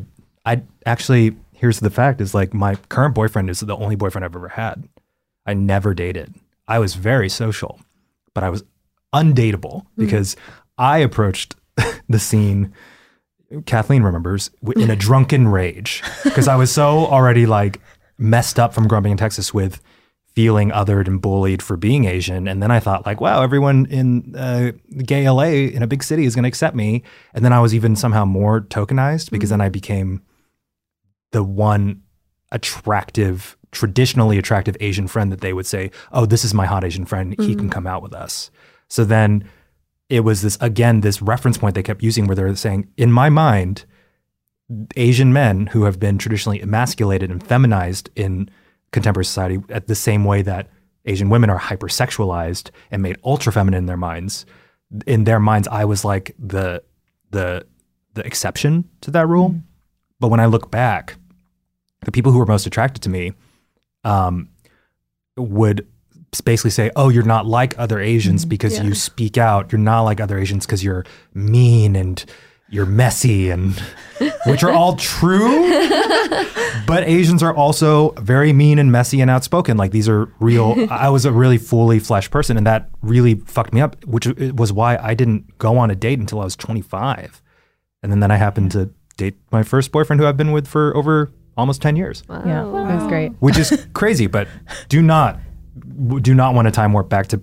here's the fact is like my current boyfriend is the only boyfriend I've ever had. I never dated. I was very social, but I was undateable because I approached the scene, Kathleen remembers, in a drunken rage because I was so already like messed up from growing up in Texas with feeling othered and bullied for being Asian. And then I thought like, wow, everyone in gay LA in a big city is going to accept me. And then I was even somehow more tokenized because then I became the one traditionally attractive Asian friend that they would say, oh, this is my hot Asian friend. He can come out with us. So then it was this reference point they kept using where they're saying, in my mind, Asian men who have been traditionally emasculated and feminized in contemporary society at the same way that Asian women are hypersexualized and made ultra feminine in their minds. In their minds, I was like the exception to that rule. Mm-hmm. But when I look back, the people who were most attracted to me would basically say, oh, you're not like other Asians because you speak out. You're not like other Asians because you're mean and you're messy, and which are all true. But Asians are also very mean and messy and outspoken. Like these are real. I was a really fully fleshed person, and that really fucked me up, which was why I didn't go on a date until I was 25. And then I happened to date my first boyfriend who I've been with for over almost 10 years, Yeah, it was great. which is crazy, but do not want to time warp back to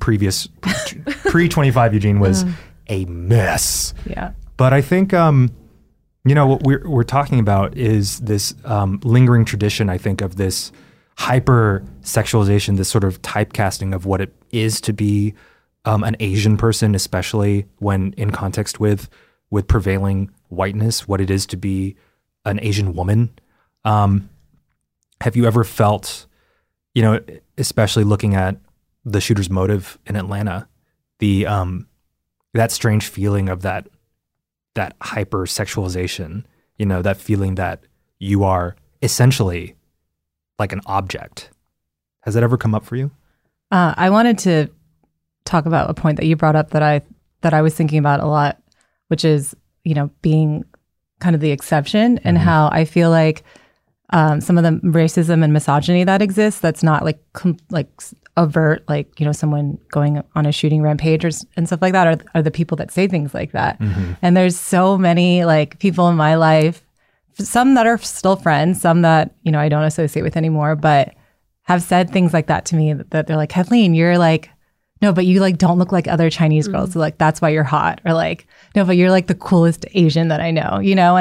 pre-25 Eugene was a mess. Yeah. But I think, what we're talking about is this lingering tradition, I think, of this hyper-sexualization, this sort of typecasting of what it is to be an Asian person, especially when in context with prevailing whiteness, what it is to be an Asian woman. Have you ever felt, especially looking at the shooter's motive in Atlanta, that strange feeling of that hyper-sexualization, that feeling that you are essentially like an object. Has that ever come up for you? I wanted to talk about a point that you brought up that I was thinking about a lot, which is, being kind of the exception, and how I feel like some of the racism and misogyny that exists, that's not like overt, like, someone going on a shooting rampage and stuff like that, are the people that say things like that. And there's so many like people in my life, some that are still friends, some that, I don't associate with anymore, but have said things like that to me, that they're like, Kathleen, you're like, no, but you like don't look like other Chinese girls. So like, that's why you're hot. Or like, no, but you're like the coolest Asian that I know,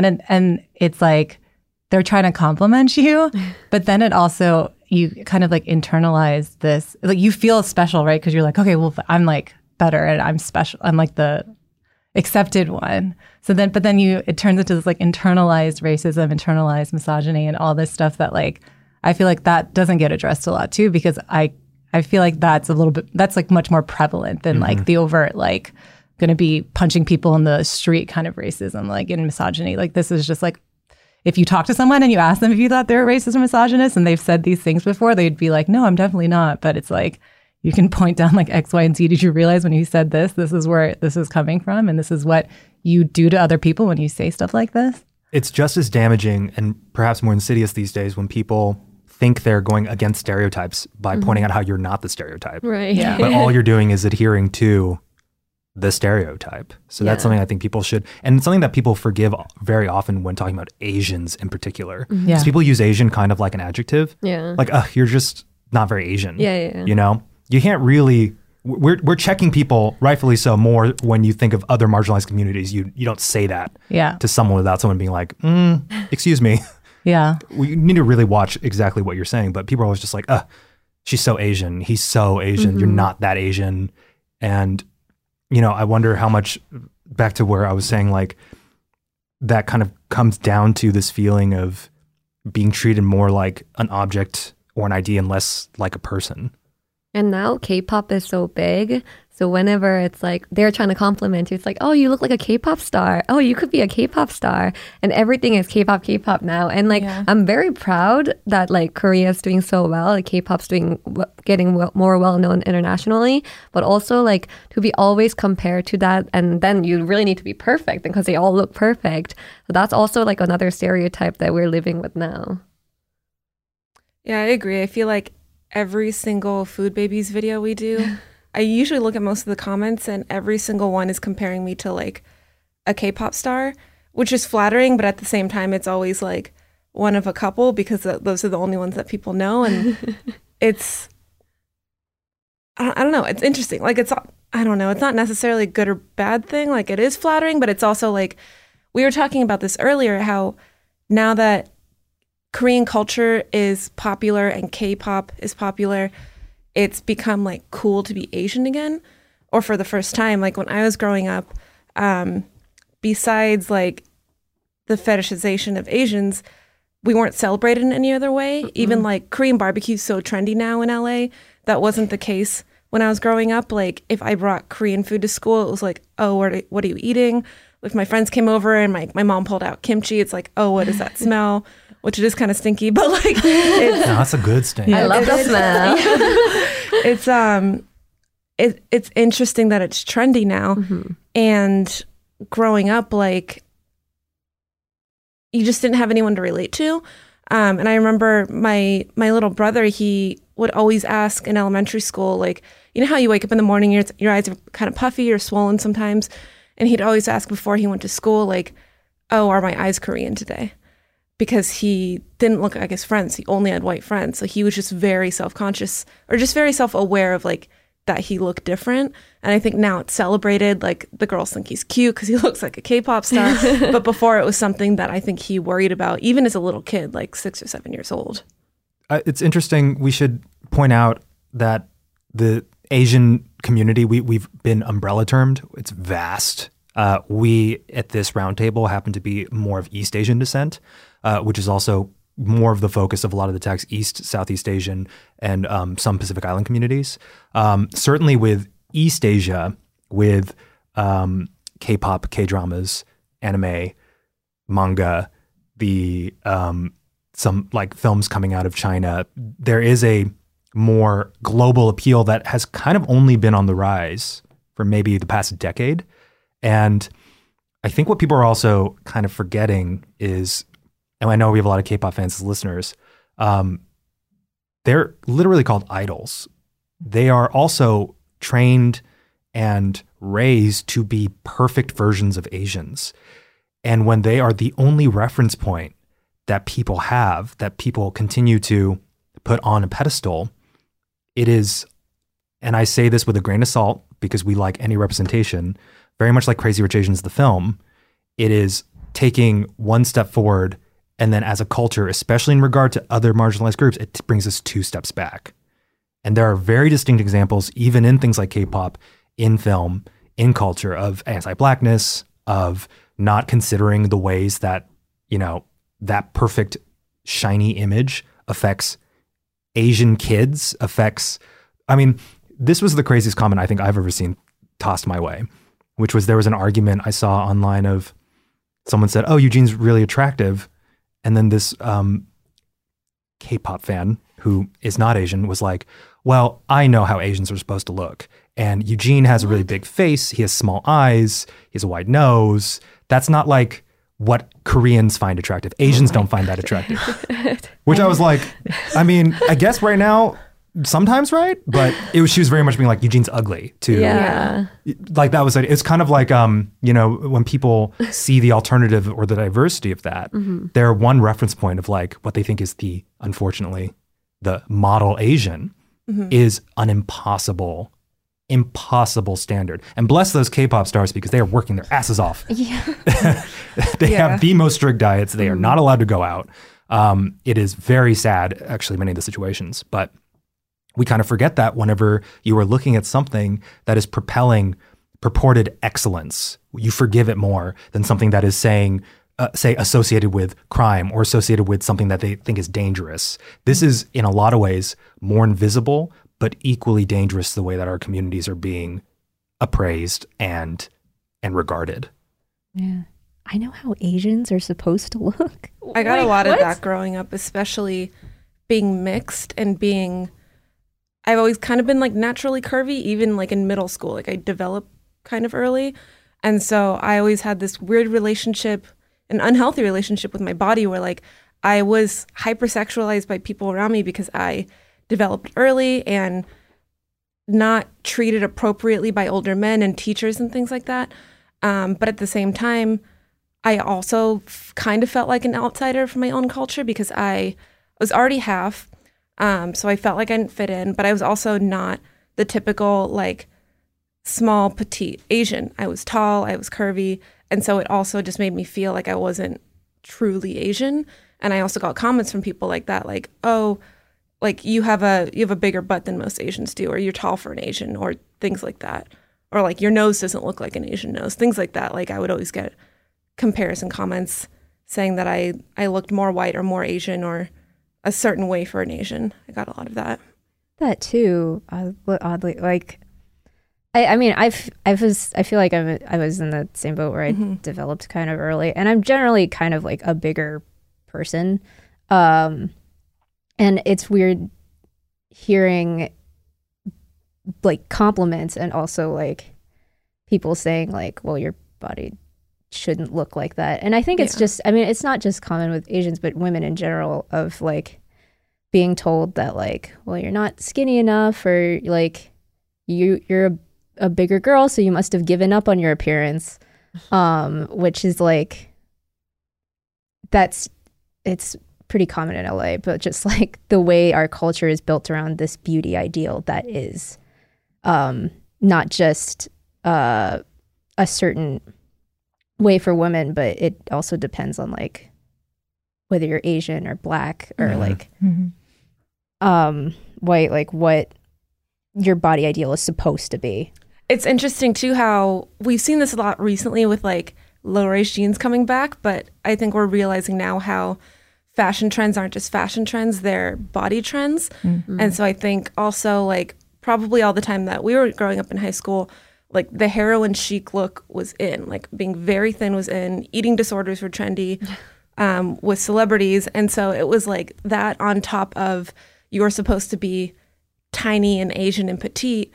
and it's like, they're trying to compliment you, but then it also, you kind of like internalize this, like you feel special, right? Because you're like, okay, well, I'm like better and I'm special. I'm like the accepted one. So then, but then it turns into this like internalized racism, internalized misogyny, and all this stuff that like, I feel like that doesn't get addressed a lot too, because I feel like that's like much more prevalent than like the overt, like going to be punching people in the street kind of racism, like in misogyny. Like this is just like, if you talk to someone and you ask them if you thought they were racist or misogynist and they've said these things before, they'd be like, no, I'm definitely not. But it's like, you can point down like X, Y, and Z. Did you realize when you said this is where this is coming from? And this is what you do to other people when you say stuff like this? It's just as damaging and perhaps more insidious these days when people think they're going against stereotypes by pointing out how you're not the stereotype. Right. Yeah. But all you're doing is adhering to the stereotype. So that's something I think people should, and it's something that people forgive very often when talking about Asians in particular. Yeah. Because people use Asian kind of like an adjective. Yeah. Like, you're just not very Asian. Yeah. You can't really, we're checking people, rightfully so, more when you think of other marginalized communities. You don't say that to someone without someone being like, excuse me. Yeah. We need to really watch exactly what you're saying. But people are always just like, she's so Asian. He's so Asian. You're not that Asian. And I wonder how much, back to where I was saying, like, that kind of comes down to this feeling of being treated more like an object or an idea and less like a person. And now K-pop is so big. So whenever it's like they're trying to compliment you, it's like, oh, you look like a K-pop star. Oh, you could be a K-pop star. And everything is K-pop now. And like, I'm very proud that like Korea is doing so well. Like K-pop's getting more well-known internationally. But also like to be always compared to that. And then you really need to be perfect because they all look perfect. So that's also like another stereotype that we're living with now. Yeah, I agree. I feel like every single Food Babies video we do, I usually look at most of the comments and every single one is comparing me to like a K-pop star, which is flattering, but at the same time, it's always like one of a couple because those are the only ones that people know. And it's, I don't know, it's interesting. Like I don't know, it's not necessarily a good or bad thing. Like it is flattering, but it's also like, we were talking about this earlier, how now that Korean culture is popular and K-pop is popular, it's become like cool to be Asian again, or for the first time. Like when I was growing up, besides like the fetishization of Asians, we weren't celebrated in any other way. Even like Korean barbecue is so trendy now in LA. That wasn't the case when I was growing up. Like if I brought Korean food to school, it was like, oh, what are you eating? If my friends came over and my mom pulled out kimchi, it's like, oh, what does that smell? Which it is kind of stinky, but like, it's, no, that's a good stink. I love the smell. It's interesting that it's trendy now. And growing up, like, you just didn't have anyone to relate to. And I remember my little brother, he would always ask in elementary school, like, you know how you wake up in the morning, your eyes are kind of puffy or swollen sometimes. And he'd always ask before he went to school, like, oh, are my eyes Korean today? because he didn't look like his friends. He only had white friends. So he was just very self-conscious or just very self-aware of like that he looked different. And I think now it's celebrated. Like the girls think he's cute because he looks like a K-pop star. But before it was something that I think he worried about even as a little kid, like 6 or 7 years old. It's interesting. We should point out that the Asian community, we've been umbrella termed. It's vast. We at this roundtable happen to be more of East Asian descent, which is also more of the focus of a lot of the text, East, Southeast Asian, and some Pacific Island communities. Certainly with East Asia, with K-pop, K-dramas, anime, manga, the some like films coming out of China, there is a more global appeal that has kind of only been on the rise for maybe the past decade. And I think what people are also kind of forgetting is, and I know we have a lot of K-pop fans as listeners, they're literally called idols. They are also trained and raised to be perfect versions of Asians. And when they are the only reference point that people have, that people continue to put on a pedestal, it is, and I say this with a grain of salt because we like any representation, very much like Crazy Rich Asians, the film, it is taking one step forward, and then as a culture, especially in regard to other marginalized groups, it brings us 2 steps back. And there are very distinct examples, even in things like K-pop, in film, in culture, of anti-Blackness, of not considering the ways that, you know, that perfect, shiny image affects Asian kids, affects, I mean, this was the craziest comment I think I've ever seen tossed my way, which was there was an argument I saw online of someone said, oh, Eugene's really attractive. And then this K-pop fan who is not Asian was like, well, I know how Asians are supposed to look. And Eugene has a really big face. He has small eyes. He has a wide nose. That's not like what Koreans find attractive. Asians don't find that attractive. Which I was like, I mean, I guess right now, sometimes, right? But she was very much being like, Eugene's ugly too. Yeah. Like that was, it's kind of like, you know, when people see the alternative or the diversity of that, their one reference point of like what they think is unfortunately, the model Asian is an impossible standard. And bless those K-pop stars because they are working their asses off. Yeah. They have the most strict diets. They are not allowed to go out. It is very sad, actually, many of the situations. But we kind of forget that whenever you are looking at something that is propelling purported excellence, you forgive it more than something that is saying, say, associated with crime or associated with something that they think is dangerous. This is, in a lot of ways, more invisible, but equally dangerous the way that our communities are being appraised and regarded. Yeah. I know how Asians are supposed to look. I got a lot of that growing up, especially being mixed and being, I've always kind of been like naturally curvy, even like in middle school. Like I developed kind of early. And so I always had this weird relationship, an unhealthy relationship with my body where like I was hypersexualized by people around me because I developed early and not treated appropriately by older men and teachers and things like that. But at the same time, I also kind of felt like an outsider from my own culture because I was already half. So I felt like I didn't fit in, but I was also not the typical like small, petite Asian. I was tall, I was curvy. And so it also just made me feel like I wasn't truly Asian. And I also got comments from people like that, like, oh, like you have a bigger butt than most Asians do, or you're tall for an Asian, or things like that. Or like your nose doesn't look like an Asian nose, things like that. Like I would always get comparison comments saying that I looked more white or more Asian or a certain way for an Asian. I got a lot of that. That too, oddly, like, I mean, I feel like I was in the same boat where I developed kind of early, and I'm generally kind of like a bigger person. And it's weird hearing like compliments and also like people saying like, well, your body shouldn't look like that. And I think it's just, I mean, it's not just common with Asians, but women in general, of like being told that like, well, you're not skinny enough, or like you're a bigger girl, so you must have given up on your appearance, which is like, that's it's pretty common in LA, but just like the way our culture is built around this beauty ideal that is not just a certain way for women, but it also depends on like whether you're Asian or Black or like white, like what your body ideal is supposed to be. It's interesting too how we've seen this a lot recently with like low-rise jeans coming back, but I think we're realizing now how fashion trends aren't just fashion trends, they're body trends. And so I think also like probably all the time that we were growing up in high school, like the heroin chic look was in, like being very thin was in, eating disorders were trendy with celebrities. And so it was like that on top of you're supposed to be tiny and Asian and petite,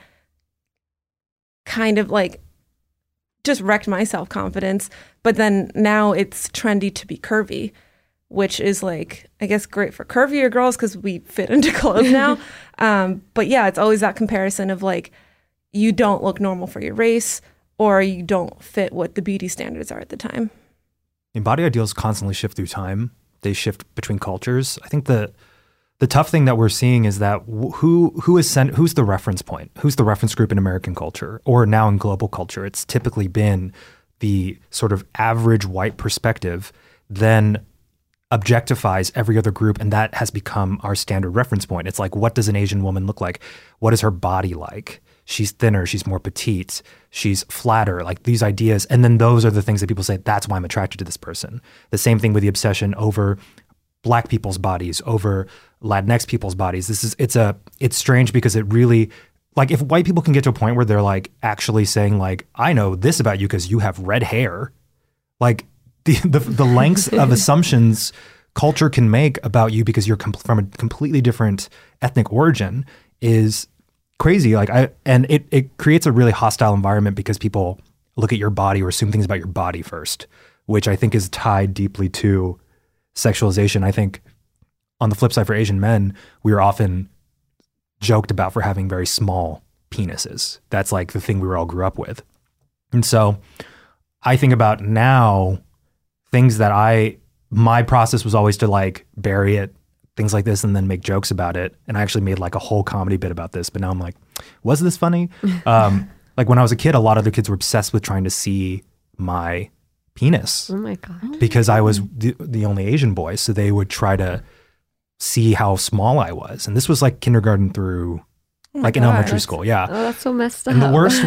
kind of like just wrecked my self-confidence. But then now it's trendy to be curvy, which is like, I guess, great for curvier girls because we fit into clothes now. But yeah, it's always that comparison of like, you don't look normal for your race or you don't fit what the beauty standards are at the time. And body ideals constantly shift through time. They shift between cultures. I think the tough thing that we're seeing is that who's the reference point? Who's the reference group in American culture or now in global culture? It's typically been the sort of average white perspective, then objectifies every other group, and that has become our standard reference point. It's like, what does an Asian woman look like? What is her body like? She's thinner, she's more petite, she's flatter, like these ideas. And then those are the things that people say, that's why I'm attracted to this person. The same thing with the obsession over Black people's bodies, over Latinx people's bodies. It's strange because it really, like if white people can get to a point where they're like actually saying like, I know this about you because you have red hair, like the lengths of assumptions culture can make about you because you're from a completely different ethnic origin is crazy. And it creates a really hostile environment because people look at your body or assume things about your body first, which I think is tied deeply to sexualization. I think on the flip side for Asian men, we are often joked about for having very small penises. That's like the thing we all grew up with. And so I think about now things that my process was always to like bury it, things like this, and then make jokes about it. And I actually made like a whole comedy bit about this, but now I'm like, was this funny? Like when I was a kid, a lot of the kids were obsessed with trying to see my penis. Oh my God. Because I was the only Asian boy. So they would try to see how small I was. And this was like kindergarten through in elementary school. Yeah. Oh, that's so messed up. And the worst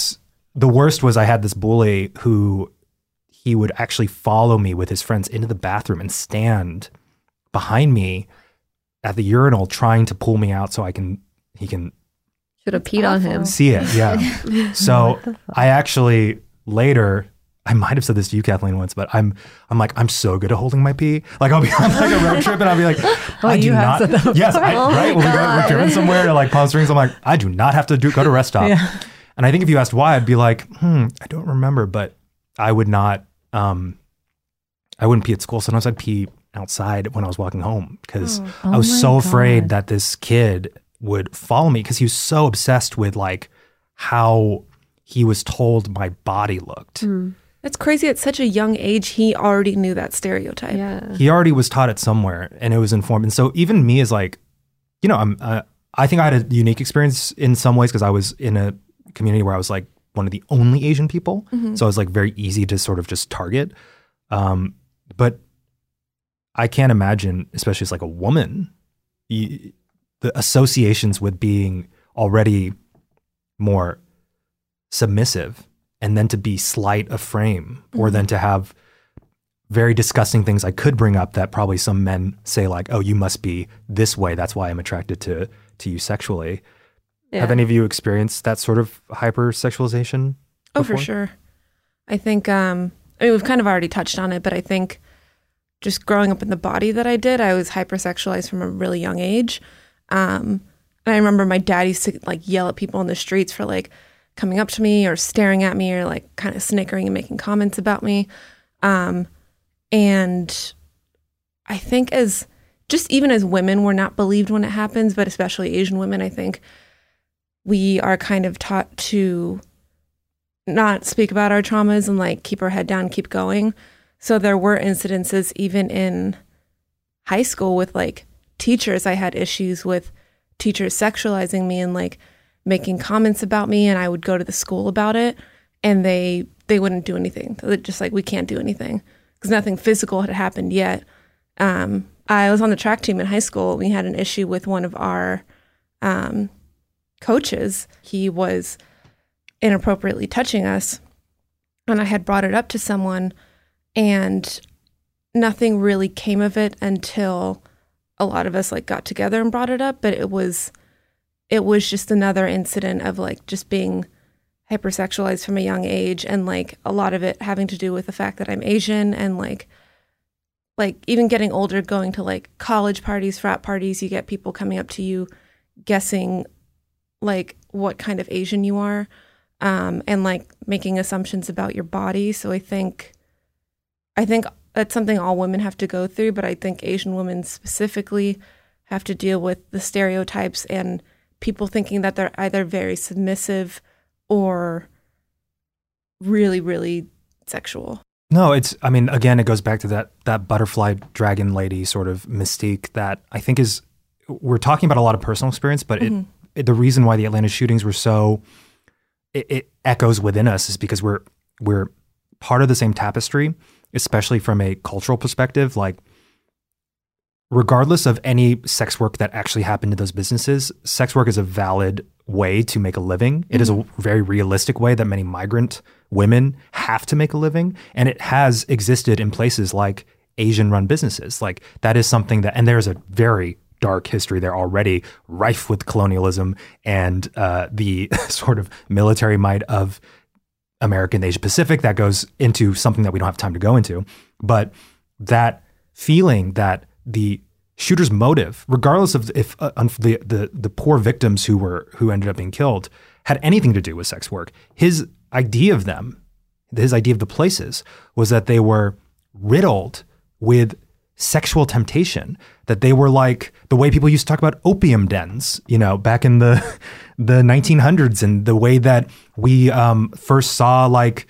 was I had this bully who he would actually follow me with his friends into the bathroom and stand behind me at the urinal trying to pull me out so he can should have peed on him. See it. Yeah. So I actually later, I might have said this to you, Kathleen, once, but I'm like, I'm so good at holding my pee. Like I'll be on like a road trip and I'll be like, I do not. Yes, right. We're driven somewhere to like Palm Springs. I'm like, I do not have to go to rest stop. Yeah. And I think if you asked why, I'd be like, I don't remember, but I would not. I wouldn't pee at school. Sometimes I'd pee outside when I was walking home because I was so afraid that this kid would follow me because he was so obsessed with like how he was told my body looked. It's crazy. At such a young age, he already knew that stereotype. Yeah. He already was taught it somewhere and it was informed. And so even me as like, I think I had a unique experience in some ways because I was in a community where I was like one of the only Asian people. So I was like very easy to sort of just target. But I can't imagine, especially as like a woman, the associations with being already more submissive and then to be slight of frame or then to have very disgusting things I could bring up that probably some men say like, oh, you must be this way. That's why I'm attracted to you sexually. Yeah. Have any of you experienced that sort of hypersexualization before? Oh, for sure. I think, we've kind of already touched on it, but I think just growing up in the body that I did, I was hypersexualized from a really young age. And I remember my dad used to like yell at people in the streets for like coming up to me or staring at me or like kind of snickering and making comments about me. And I think even as women, we're not believed when it happens, but especially Asian women, I think we are kind of taught to not speak about our traumas and like keep our head down, keep going. So there were incidences even in high school with like teachers. I had issues with teachers sexualizing me and like making comments about me, and I would go to the school about it, and they wouldn't do anything. They're just like, we can't do anything because nothing physical had happened yet. I was on the track team in high school. We had an issue with one of our coaches. He was inappropriately touching us, and I had brought it up to someone, and nothing really came of it until a lot of us like got together and brought it up. But it was just another incident of like just being hypersexualized from a young age, and like a lot of it having to do with the fact that I'm Asian, and like even getting older, going to like college parties, frat parties, you get people coming up to you guessing like what kind of Asian you are, and like making assumptions about your body. So I think that's something all women have to go through, but I think Asian women specifically have to deal with the stereotypes and people thinking that they're either very submissive or really, really sexual. No, again, it goes back to that butterfly dragon lady sort of mystique that I think we're talking about a lot of personal experience, but the reason why the Atlanta shootings were so, it echoes within us is because we're part of the same tapestry, especially from a cultural perspective. Like, regardless of any sex work that actually happened in those businesses, sex work is a valid way to make a living. It is a very realistic way that many migrant women have to make a living. And it has existed in places like Asian-run businesses. Like, that is something that, and there's a very dark history there already, rife with colonialism and the sort of military might of American Asia Pacific that goes into something that we don't have time to go into. But that feeling that the shooter's motive, regardless of if the poor victims who ended up being killed had anything to do with sex work, his idea of the places was that they were riddled with sexual temptation, that they were like the way people used to talk about opium dens, back in the 1900s, and the way that we first saw like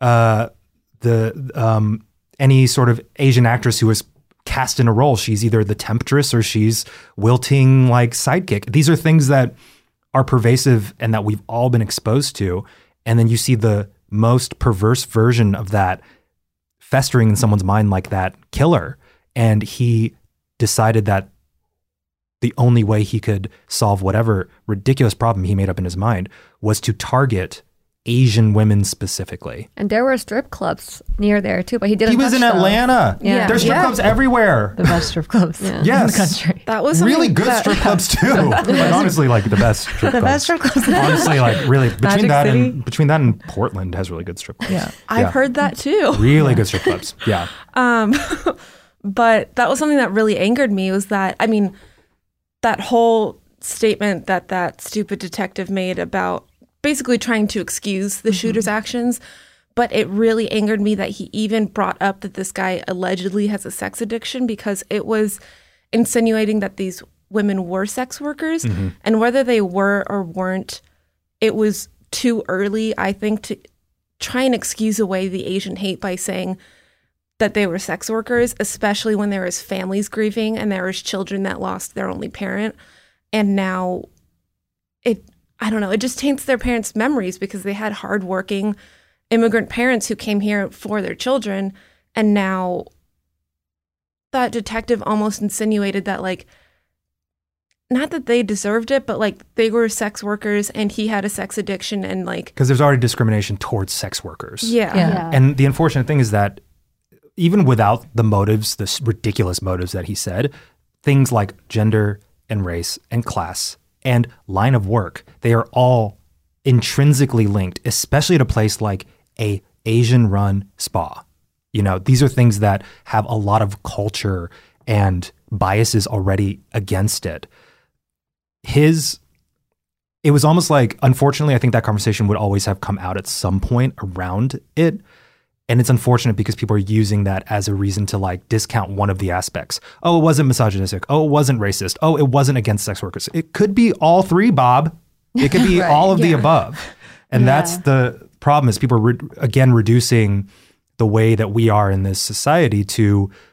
any sort of Asian actress who was cast in a role. She's either the temptress or she's wilting like sidekick. These are things that are pervasive and that we've all been exposed to. And then you see the most perverse version of that festering in someone's mind, like that killer. And he decided that the only way he could solve whatever ridiculous problem he made up in his mind was to target Asian women specifically. And there were strip clubs near there too, but he didn't. He was in Atlanta. Yeah. There's strip clubs everywhere. The best strip clubs in the country. That was really good strip clubs too. Like, honestly, like the best strip clubs. Best strip clubs. Honestly, like really between Magic that and Portland has really good strip clubs. Yeah. I've heard that too. Really good strip clubs. Yeah. But that was something that really angered me, was that, I mean, that whole statement that stupid detective made about basically trying to excuse the shooter's actions. But it really angered me that he even brought up that this guy allegedly has a sex addiction, because it was insinuating that these women were sex workers. And whether they were or weren't, it was too early, I think, to try and excuse away the Asian hate by saying that they were sex workers, especially when there was families grieving and there was children that lost their only parent. And now I don't know, it just taints their parents' memories, because they had hardworking immigrant parents who came here for their children. And now that detective almost insinuated that, like, not that they deserved it, but like they were sex workers and he had a sex addiction, and like, because there's already discrimination towards sex workers. Yeah. And the unfortunate thing is that even without the motives, the ridiculous motives that he said, things like gender and race and class and line of work, they are all intrinsically linked, especially at a place like a Asian-run spa. These are things that have a lot of culture and biases already against it. It was almost like, unfortunately, I think that conversation would always have come out at some point around it. And it's unfortunate because people are using that as a reason to like discount one of the aspects. Oh, it wasn't misogynistic. Oh, it wasn't racist. Oh, it wasn't against sex workers. It could be all three, Bob. It could be all of the above. And that's the problem, is people are, again, reducing the way that we are in this society to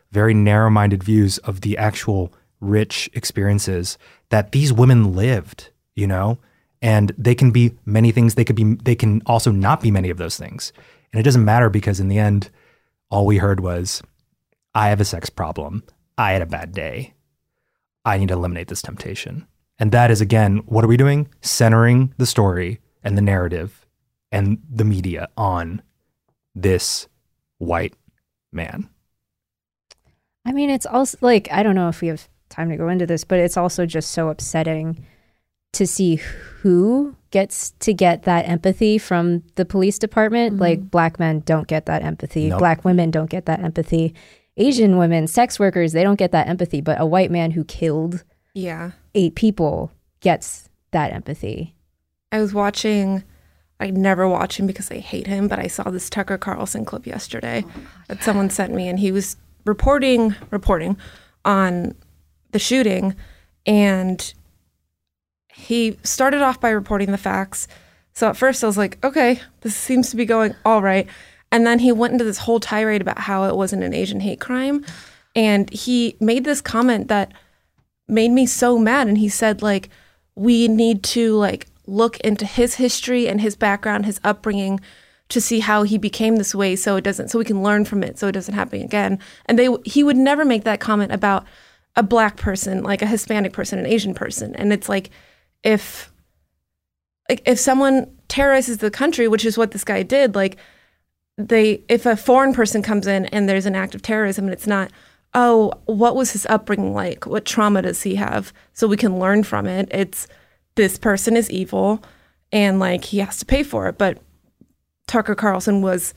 very narrow-minded views of the actual rich experiences that these women lived, you know? And they can be many things. They can also not be many of those things. And it doesn't matter because in the end, all we heard was, I have a sex problem. I had a bad day. I need to eliminate this temptation. And that is, again, what are we doing? Centering the story and the narrative and the media on this white man. I mean, it's also like, I don't know if we have time to go into this, but it's also just so upsetting to see who gets to get that empathy from the police department. Like, black men don't get that empathy. Nope. Black women don't get that empathy. Asian women, sex workers, they don't get that empathy. But a white man who killed 8 people gets that empathy. I was watching, I never watch him because I hate him, but I saw this Tucker Carlson clip yesterday that someone sent me, and he was reporting on the shooting, and he started off by reporting the facts. So at first I was like, okay, this seems to be going all right. And then he went into this whole tirade about how it wasn't an Asian hate crime. And he made this comment that made me so mad. And he said, like, we need to like look into his history and his background, his upbringing, to see how he became this way, so we can learn from it, so it doesn't happen again. And he would never make that comment about a black person, like a Hispanic person, an Asian person. And it's like, if someone terrorizes the country, which is what this guy did, like if a foreign person comes in and there's an act of terrorism and it's not, oh, what was his upbringing like? What trauma does he have? So we can learn from it. It's, this person is evil and like he has to pay for it. But Tucker Carlson was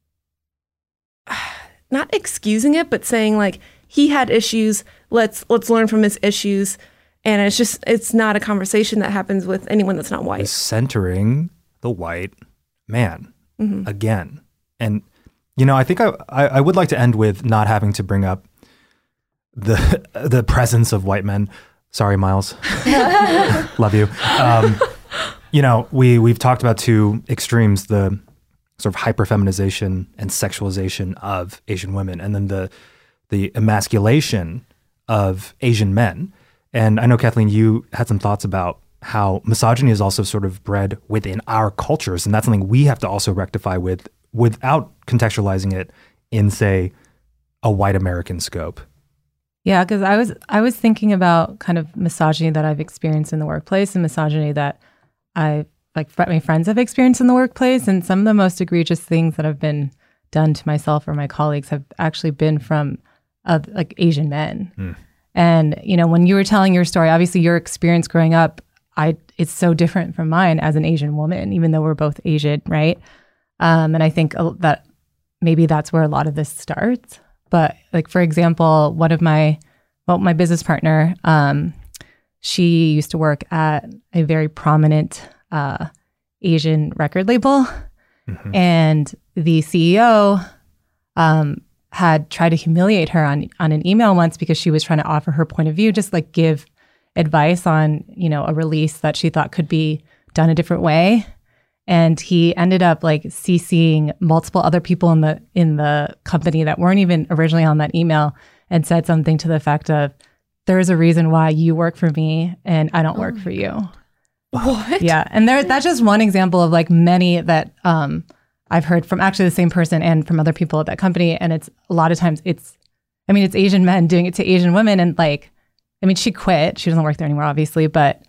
not excusing it, but saying like he had issues. Let's learn from his issues. And it's not a conversation that happens with anyone that's not white. It's centering the white man again. And, you know, I think I would like to end with not having to bring up the presence of white men. Sorry, Miles. Love you. You know, we've talked about two extremes, the sort of hyperfeminization and sexualization of Asian women, and then the emasculation of Asian men. And I know, Kathleen, you had some thoughts about how misogyny is also sort of bred within our cultures, and that's something we have to also rectify without contextualizing it in, say, a white American scope. Yeah, because I was thinking about kind of misogyny that I've experienced in the workplace and misogyny that my friends have experienced in the workplace, and some of the most egregious things that have been done to myself or my colleagues have actually been from like Asian men. And, you know, when you were telling your story, obviously your experience growing up, it's so different from mine as an Asian woman, even though we're both Asian, right? And I think that maybe that's where a lot of this starts. But like, for example, my business partner, she used to work at a very prominent Asian record label. And the CEO had tried to humiliate her on an email once because she was trying to offer her point of view, just like give advice on, you know, a release that she thought could be done a different way. And he ended up like CCing multiple other people in the company that weren't even originally on that email, and said something to the effect of, there's a reason why you work for me and I don't work for you. What? Yeah. And that's just one example of like many that I've heard from actually the same person and from other people at that company. And it's a lot of times it's Asian men doing it to Asian women. And like, I mean, she quit. She doesn't work there anymore, obviously. But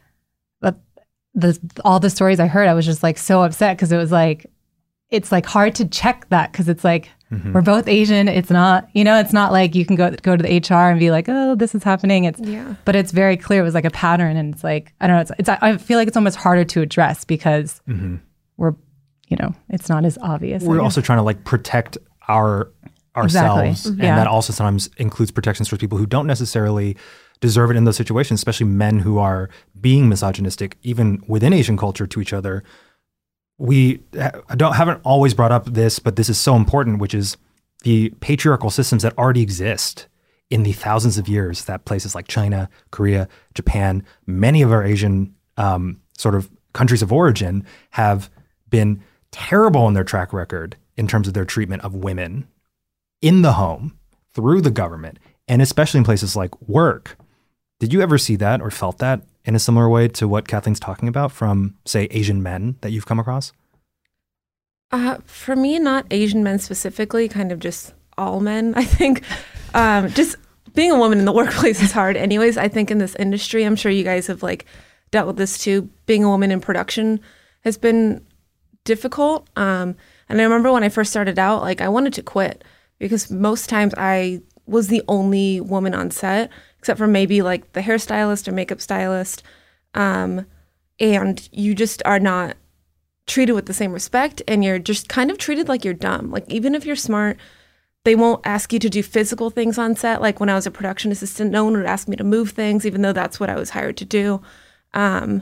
all the stories I heard, I was just like so upset because it was like, it's like hard to check that because it's like, we're both Asian. It's not, you know, it's not like you can go to the HR and be like, oh, this is happening. But it's very clear. It was like a pattern. And it's like, I don't know. I feel like it's almost harder to address because we're, you know, it's not as obvious. We're also trying to like protect ourselves. Exactly. And that also sometimes includes protections for people who don't necessarily deserve it in those situations, especially men who are being misogynistic, even within Asian culture, to each other. We haven't always brought up this, but this is so important, which is the patriarchal systems that already exist in the thousands of years that places like China, Korea, Japan, many of our Asian sort of countries of origin have been terrible in their track record in terms of their treatment of women in the home through the government, and especially in places like work. Did you ever see that or felt that in a similar way to what Kathleen's talking about from, say, Asian men that you've come across? For me, not Asian men specifically, kind of just all men, I think. Just being a woman in the workplace is hard anyways. I think in this industry, I'm sure you guys have like dealt with this too. Being a woman in production has been difficult. And I remember when I first started out, like I wanted to quit because most times I was the only woman on set, except for maybe like the hairstylist or makeup stylist. And you just are not treated with the same respect, and you're just kind of treated like you're dumb. Like even if you're smart, they won't ask you to do physical things on set. Like when I was a production assistant, no one would ask me to move things, even though that's what I was hired to do. And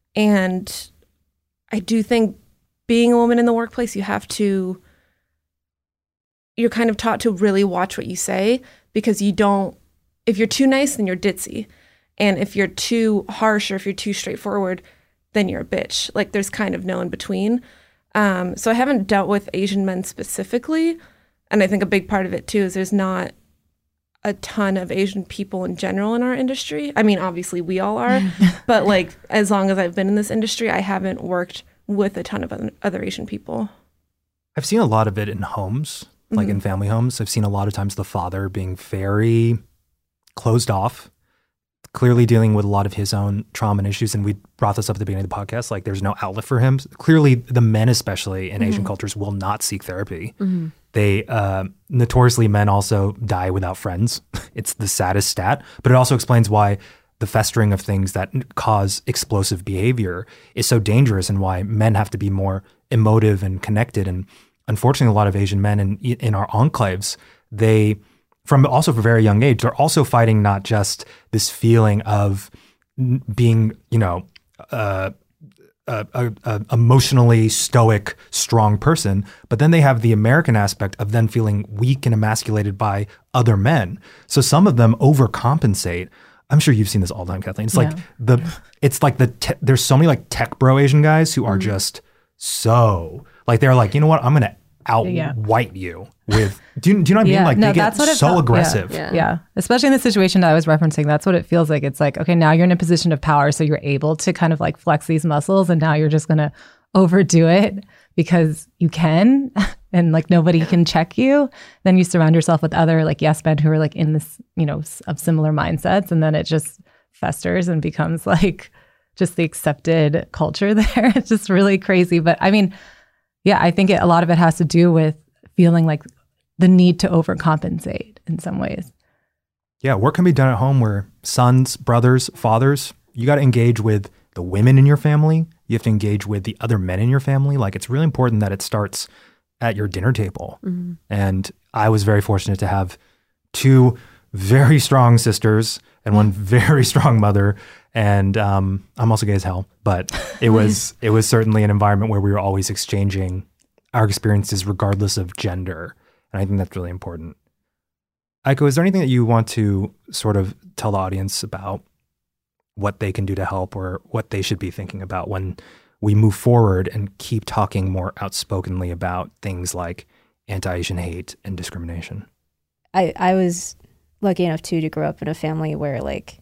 I do think being a woman in the workplace, you're kind of taught to really watch what you say, because if you're too nice, then you're ditzy. And if you're too harsh or if you're too straightforward, then you're a bitch. Like there's kind of no in between. So I haven't dealt with Asian men specifically. And I think a big part of it too is there's not a ton of Asian people in general in our industry. I mean, obviously we all are, but like as long as I've been in this industry, I haven't worked with a ton of other Asian people. I've seen a lot of it in homes, like in family homes. I've seen a lot of times the father being very closed off, clearly dealing with a lot of his own trauma and issues. And we brought this up at the beginning of the podcast, like there's no outlet for him. Clearly the men, especially in Asian cultures, will not seek therapy. They notoriously, men also die without friends. It's the saddest stat, but it also explains why the festering of things that cause explosive behavior is so dangerous, and why men have to be more emotive and connected. And unfortunately, a lot of Asian men in our enclaves, they, from also a very young age, they're also fighting not just this feeling of being, a emotionally stoic, strong person, but then they have the American aspect of then feeling weak and emasculated by other men. So some of them overcompensate. I'm sure you've seen this all the time, Kathleen. It's like there's so many like tech bro Asian guys who are just so like, they're like, you know what, I'm going to out-white you with, do you know what I mean? Like they get so aggressive. Yeah. Especially in the situation that I was referencing, that's what it feels like. It's like, okay, now you're in a position of power, so you're able to kind of like flex these muscles, and now you're just going to overdo it because you can, and like nobody can check you. Then you surround yourself with other like yes men who are like in this, of similar mindsets, and then it just festers and becomes like just the accepted culture there. It's just really crazy. But I mean, yeah, I think a lot of it has to do with feeling like the need to overcompensate in some ways. Yeah, work can be done at home where sons, brothers, fathers, you got to engage with the women in your family. You have to engage with the other men in your family. Like it's really important that it starts at your dinner table. And I was very fortunate to have two very strong sisters and one very strong mother. And I'm also gay as hell, but it was certainly an environment where we were always exchanging our experiences regardless of gender. And I think that's really important. Aiko, is there anything that you want to sort of tell the audience about what they can do to help, or what they should be thinking about when we move forward and keep talking more outspokenly about things like anti-Asian hate and discrimination? I was lucky enough to grow up in a family where like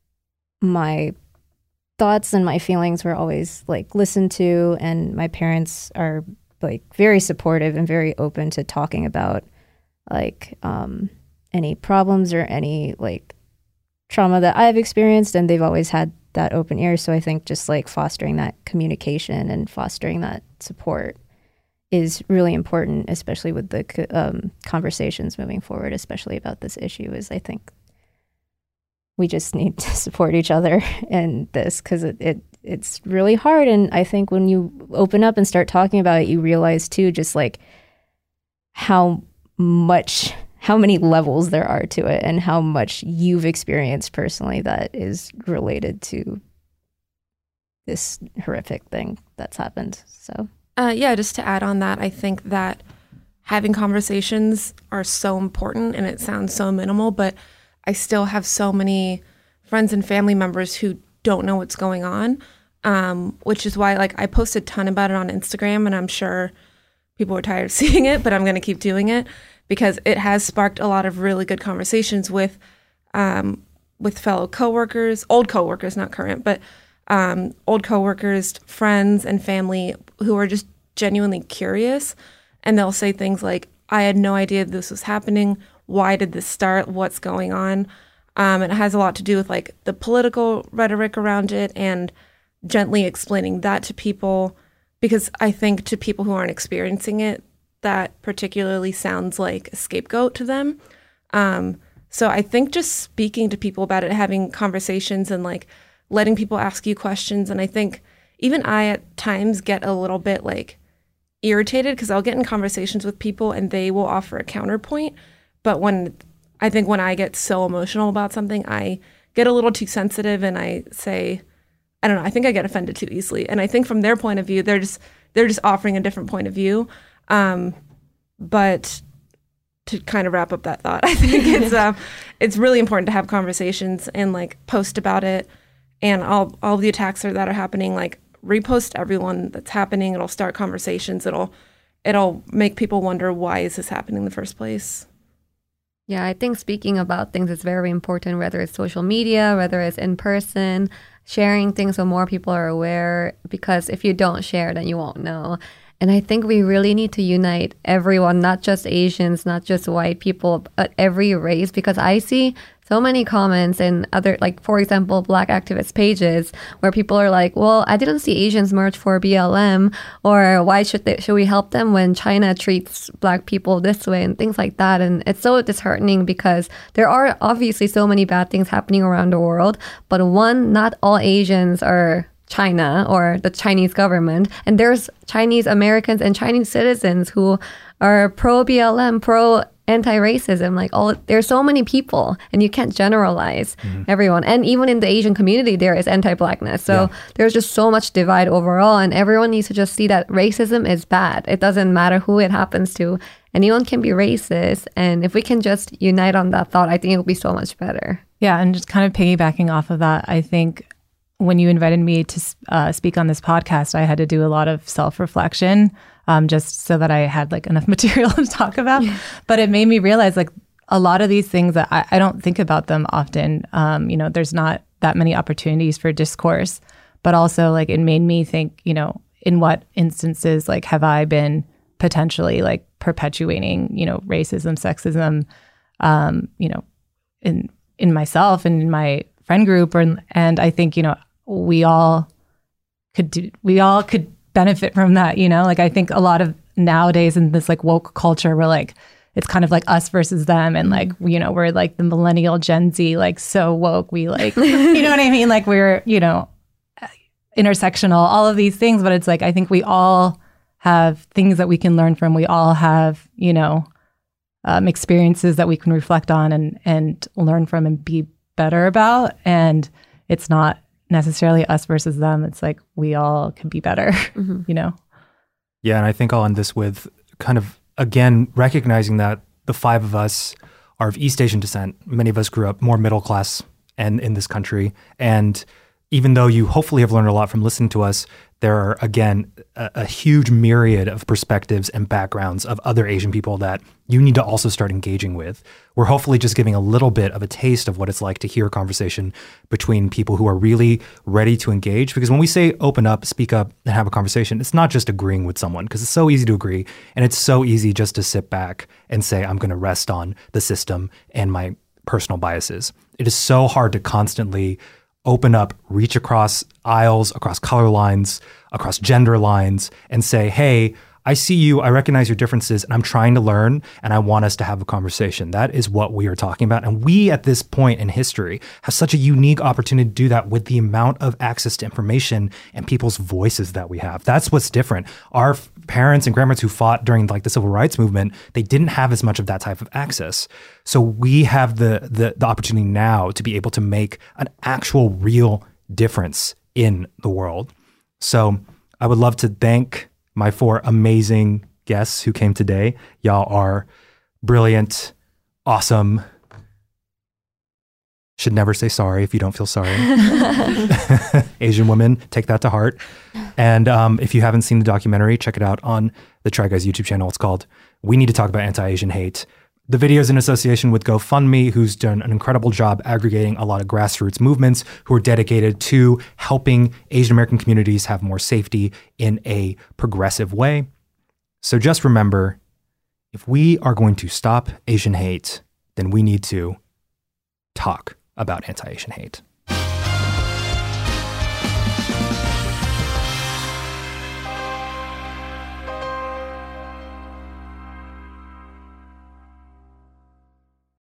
my thoughts and my feelings were always like listened to, and my parents are like very supportive and very open to talking about like any problems or any like trauma that I've experienced, and they've always had that open ear. So I think just like fostering that communication and fostering that support is really important, especially with the conversations moving forward, especially about this issue. Is I think we just need to support each other in this, because it's really hard. And I think when you open up and start talking about it, you realize too, just like how many levels there are to it, and how much you've experienced personally that is related to this horrific thing that's happened. So just to add on that, I think that having conversations are so important, and it sounds so minimal, but I still have so many friends and family members who don't know what's going on, which is why like I post a ton about it on Instagram, and I'm sure people are tired of seeing it, but I'm going to keep doing it because it has sparked a lot of really good conversations with fellow coworkers, old coworkers, not current, but old coworkers, friends, and family who are just genuinely curious. And they'll say things like, I had no idea this was happening. Why did this start? What's going on? And it has a lot to do with like the political rhetoric around it and gently explaining that to people, because I think to people who aren't experiencing it, that particularly sounds like a scapegoat to them. So I think just speaking to people about it, having conversations and like letting people ask you questions. And I think even I at times get a little bit like irritated because I'll get in conversations with people and they will offer a counterpoint. But when I get so emotional about something, I get a little too sensitive and I say, I don't know, I think I get offended too easily. And I think from their point of view, they're just offering a different point of view. But to kind of wrap up that thought, I think it's really important to have conversations and like post about it. And all the attacks that are happening, like repost everyone that's happening. It'll start conversations. It'll make people wonder, why is this happening in the first place? Yeah, I think speaking about things is very important, whether it's social media, whether it's in person, sharing things so more people are aware, because if you don't share, then you won't know. And I think we really need to unite everyone, not just Asians, not just white people, but every race, because I see so many comments in other, like, for example, Black activist pages where people are like, well, I didn't see Asians march for BLM, or why should we help them when China treats Black people this way, and things like that. And it's so disheartening because there are obviously so many bad things happening around the world, but one, not all Asians are China or the Chinese government. And there's Chinese Americans and Chinese citizens who are pro-BLM, pro-anti-racism. Like, there's so many people, and you can't generalize everyone. And even in the Asian community, there is anti-Blackness. So there's just so much divide overall, and everyone needs to just see that racism is bad. It doesn't matter who it happens to. Anyone can be racist. And if we can just unite on that thought, I think it will be so much better. Yeah, and just kind of piggybacking off of that, I think when you invited me to speak on this podcast, I had to do a lot of self-reflection just so that I had like enough material to talk about. Yeah. But it made me realize like a lot of these things that I don't think about them often. There's not that many opportunities for discourse, but also like it made me think, in what instances like have I been potentially like perpetuating, racism, sexism, in myself and in my friend group, and I think we all could benefit from that. Like I think a lot of nowadays in this like woke culture, we're like it's kind of like us versus them, and like we're like the millennial Gen Z, like so woke. We like you know what I mean? Like we're intersectional, all of these things, but it's like I think we all have things that we can learn from. We all have experiences that we can reflect on and learn from and be better about, and it's not necessarily us versus them. It's like we all can be better, Yeah, and I think I'll end this with kind of, again, recognizing that the five of us are of East Asian descent. Many of us grew up more middle class and in this country, and even though you hopefully have learned a lot from listening to us, there are, again, a huge myriad of perspectives and backgrounds of other Asian people that you need to also start engaging with. We're hopefully just giving a little bit of a taste of what it's like to hear a conversation between people who are really ready to engage. Because when we say open up, speak up, and have a conversation, it's not just agreeing with someone, because it's so easy to agree. And it's so easy just to sit back and say, I'm going to rest on the system and my personal biases. It is so hard to constantly open up, reach across aisles, across color lines, across gender lines, and say, hey, I see you, I recognize your differences, and I'm trying to learn, and I want us to have a conversation. That is what we are talking about. And we, at this point in history, have such a unique opportunity to do that with the amount of access to information and people's voices that we have. That's what's different. Our parents and grandparents who fought during like the civil rights movement, they didn't have as much of that type of access. So we have the opportunity now to be able to make an actual real difference in the world. So I would love to thank my four amazing guests who came today. Y'all are brilliant, awesome. Should never say sorry if you don't feel sorry. Asian women, take that to heart. And if you haven't seen the documentary, check it out on the Try Guys YouTube channel. It's called We Need to Talk About Anti-Asian Hate. The video is in association with GoFundMe, who's done an incredible job aggregating a lot of grassroots movements who are dedicated to helping Asian American communities have more safety in a progressive way. So just remember, if we are going to stop Asian hate, then we need to talk about anti-Asian hate.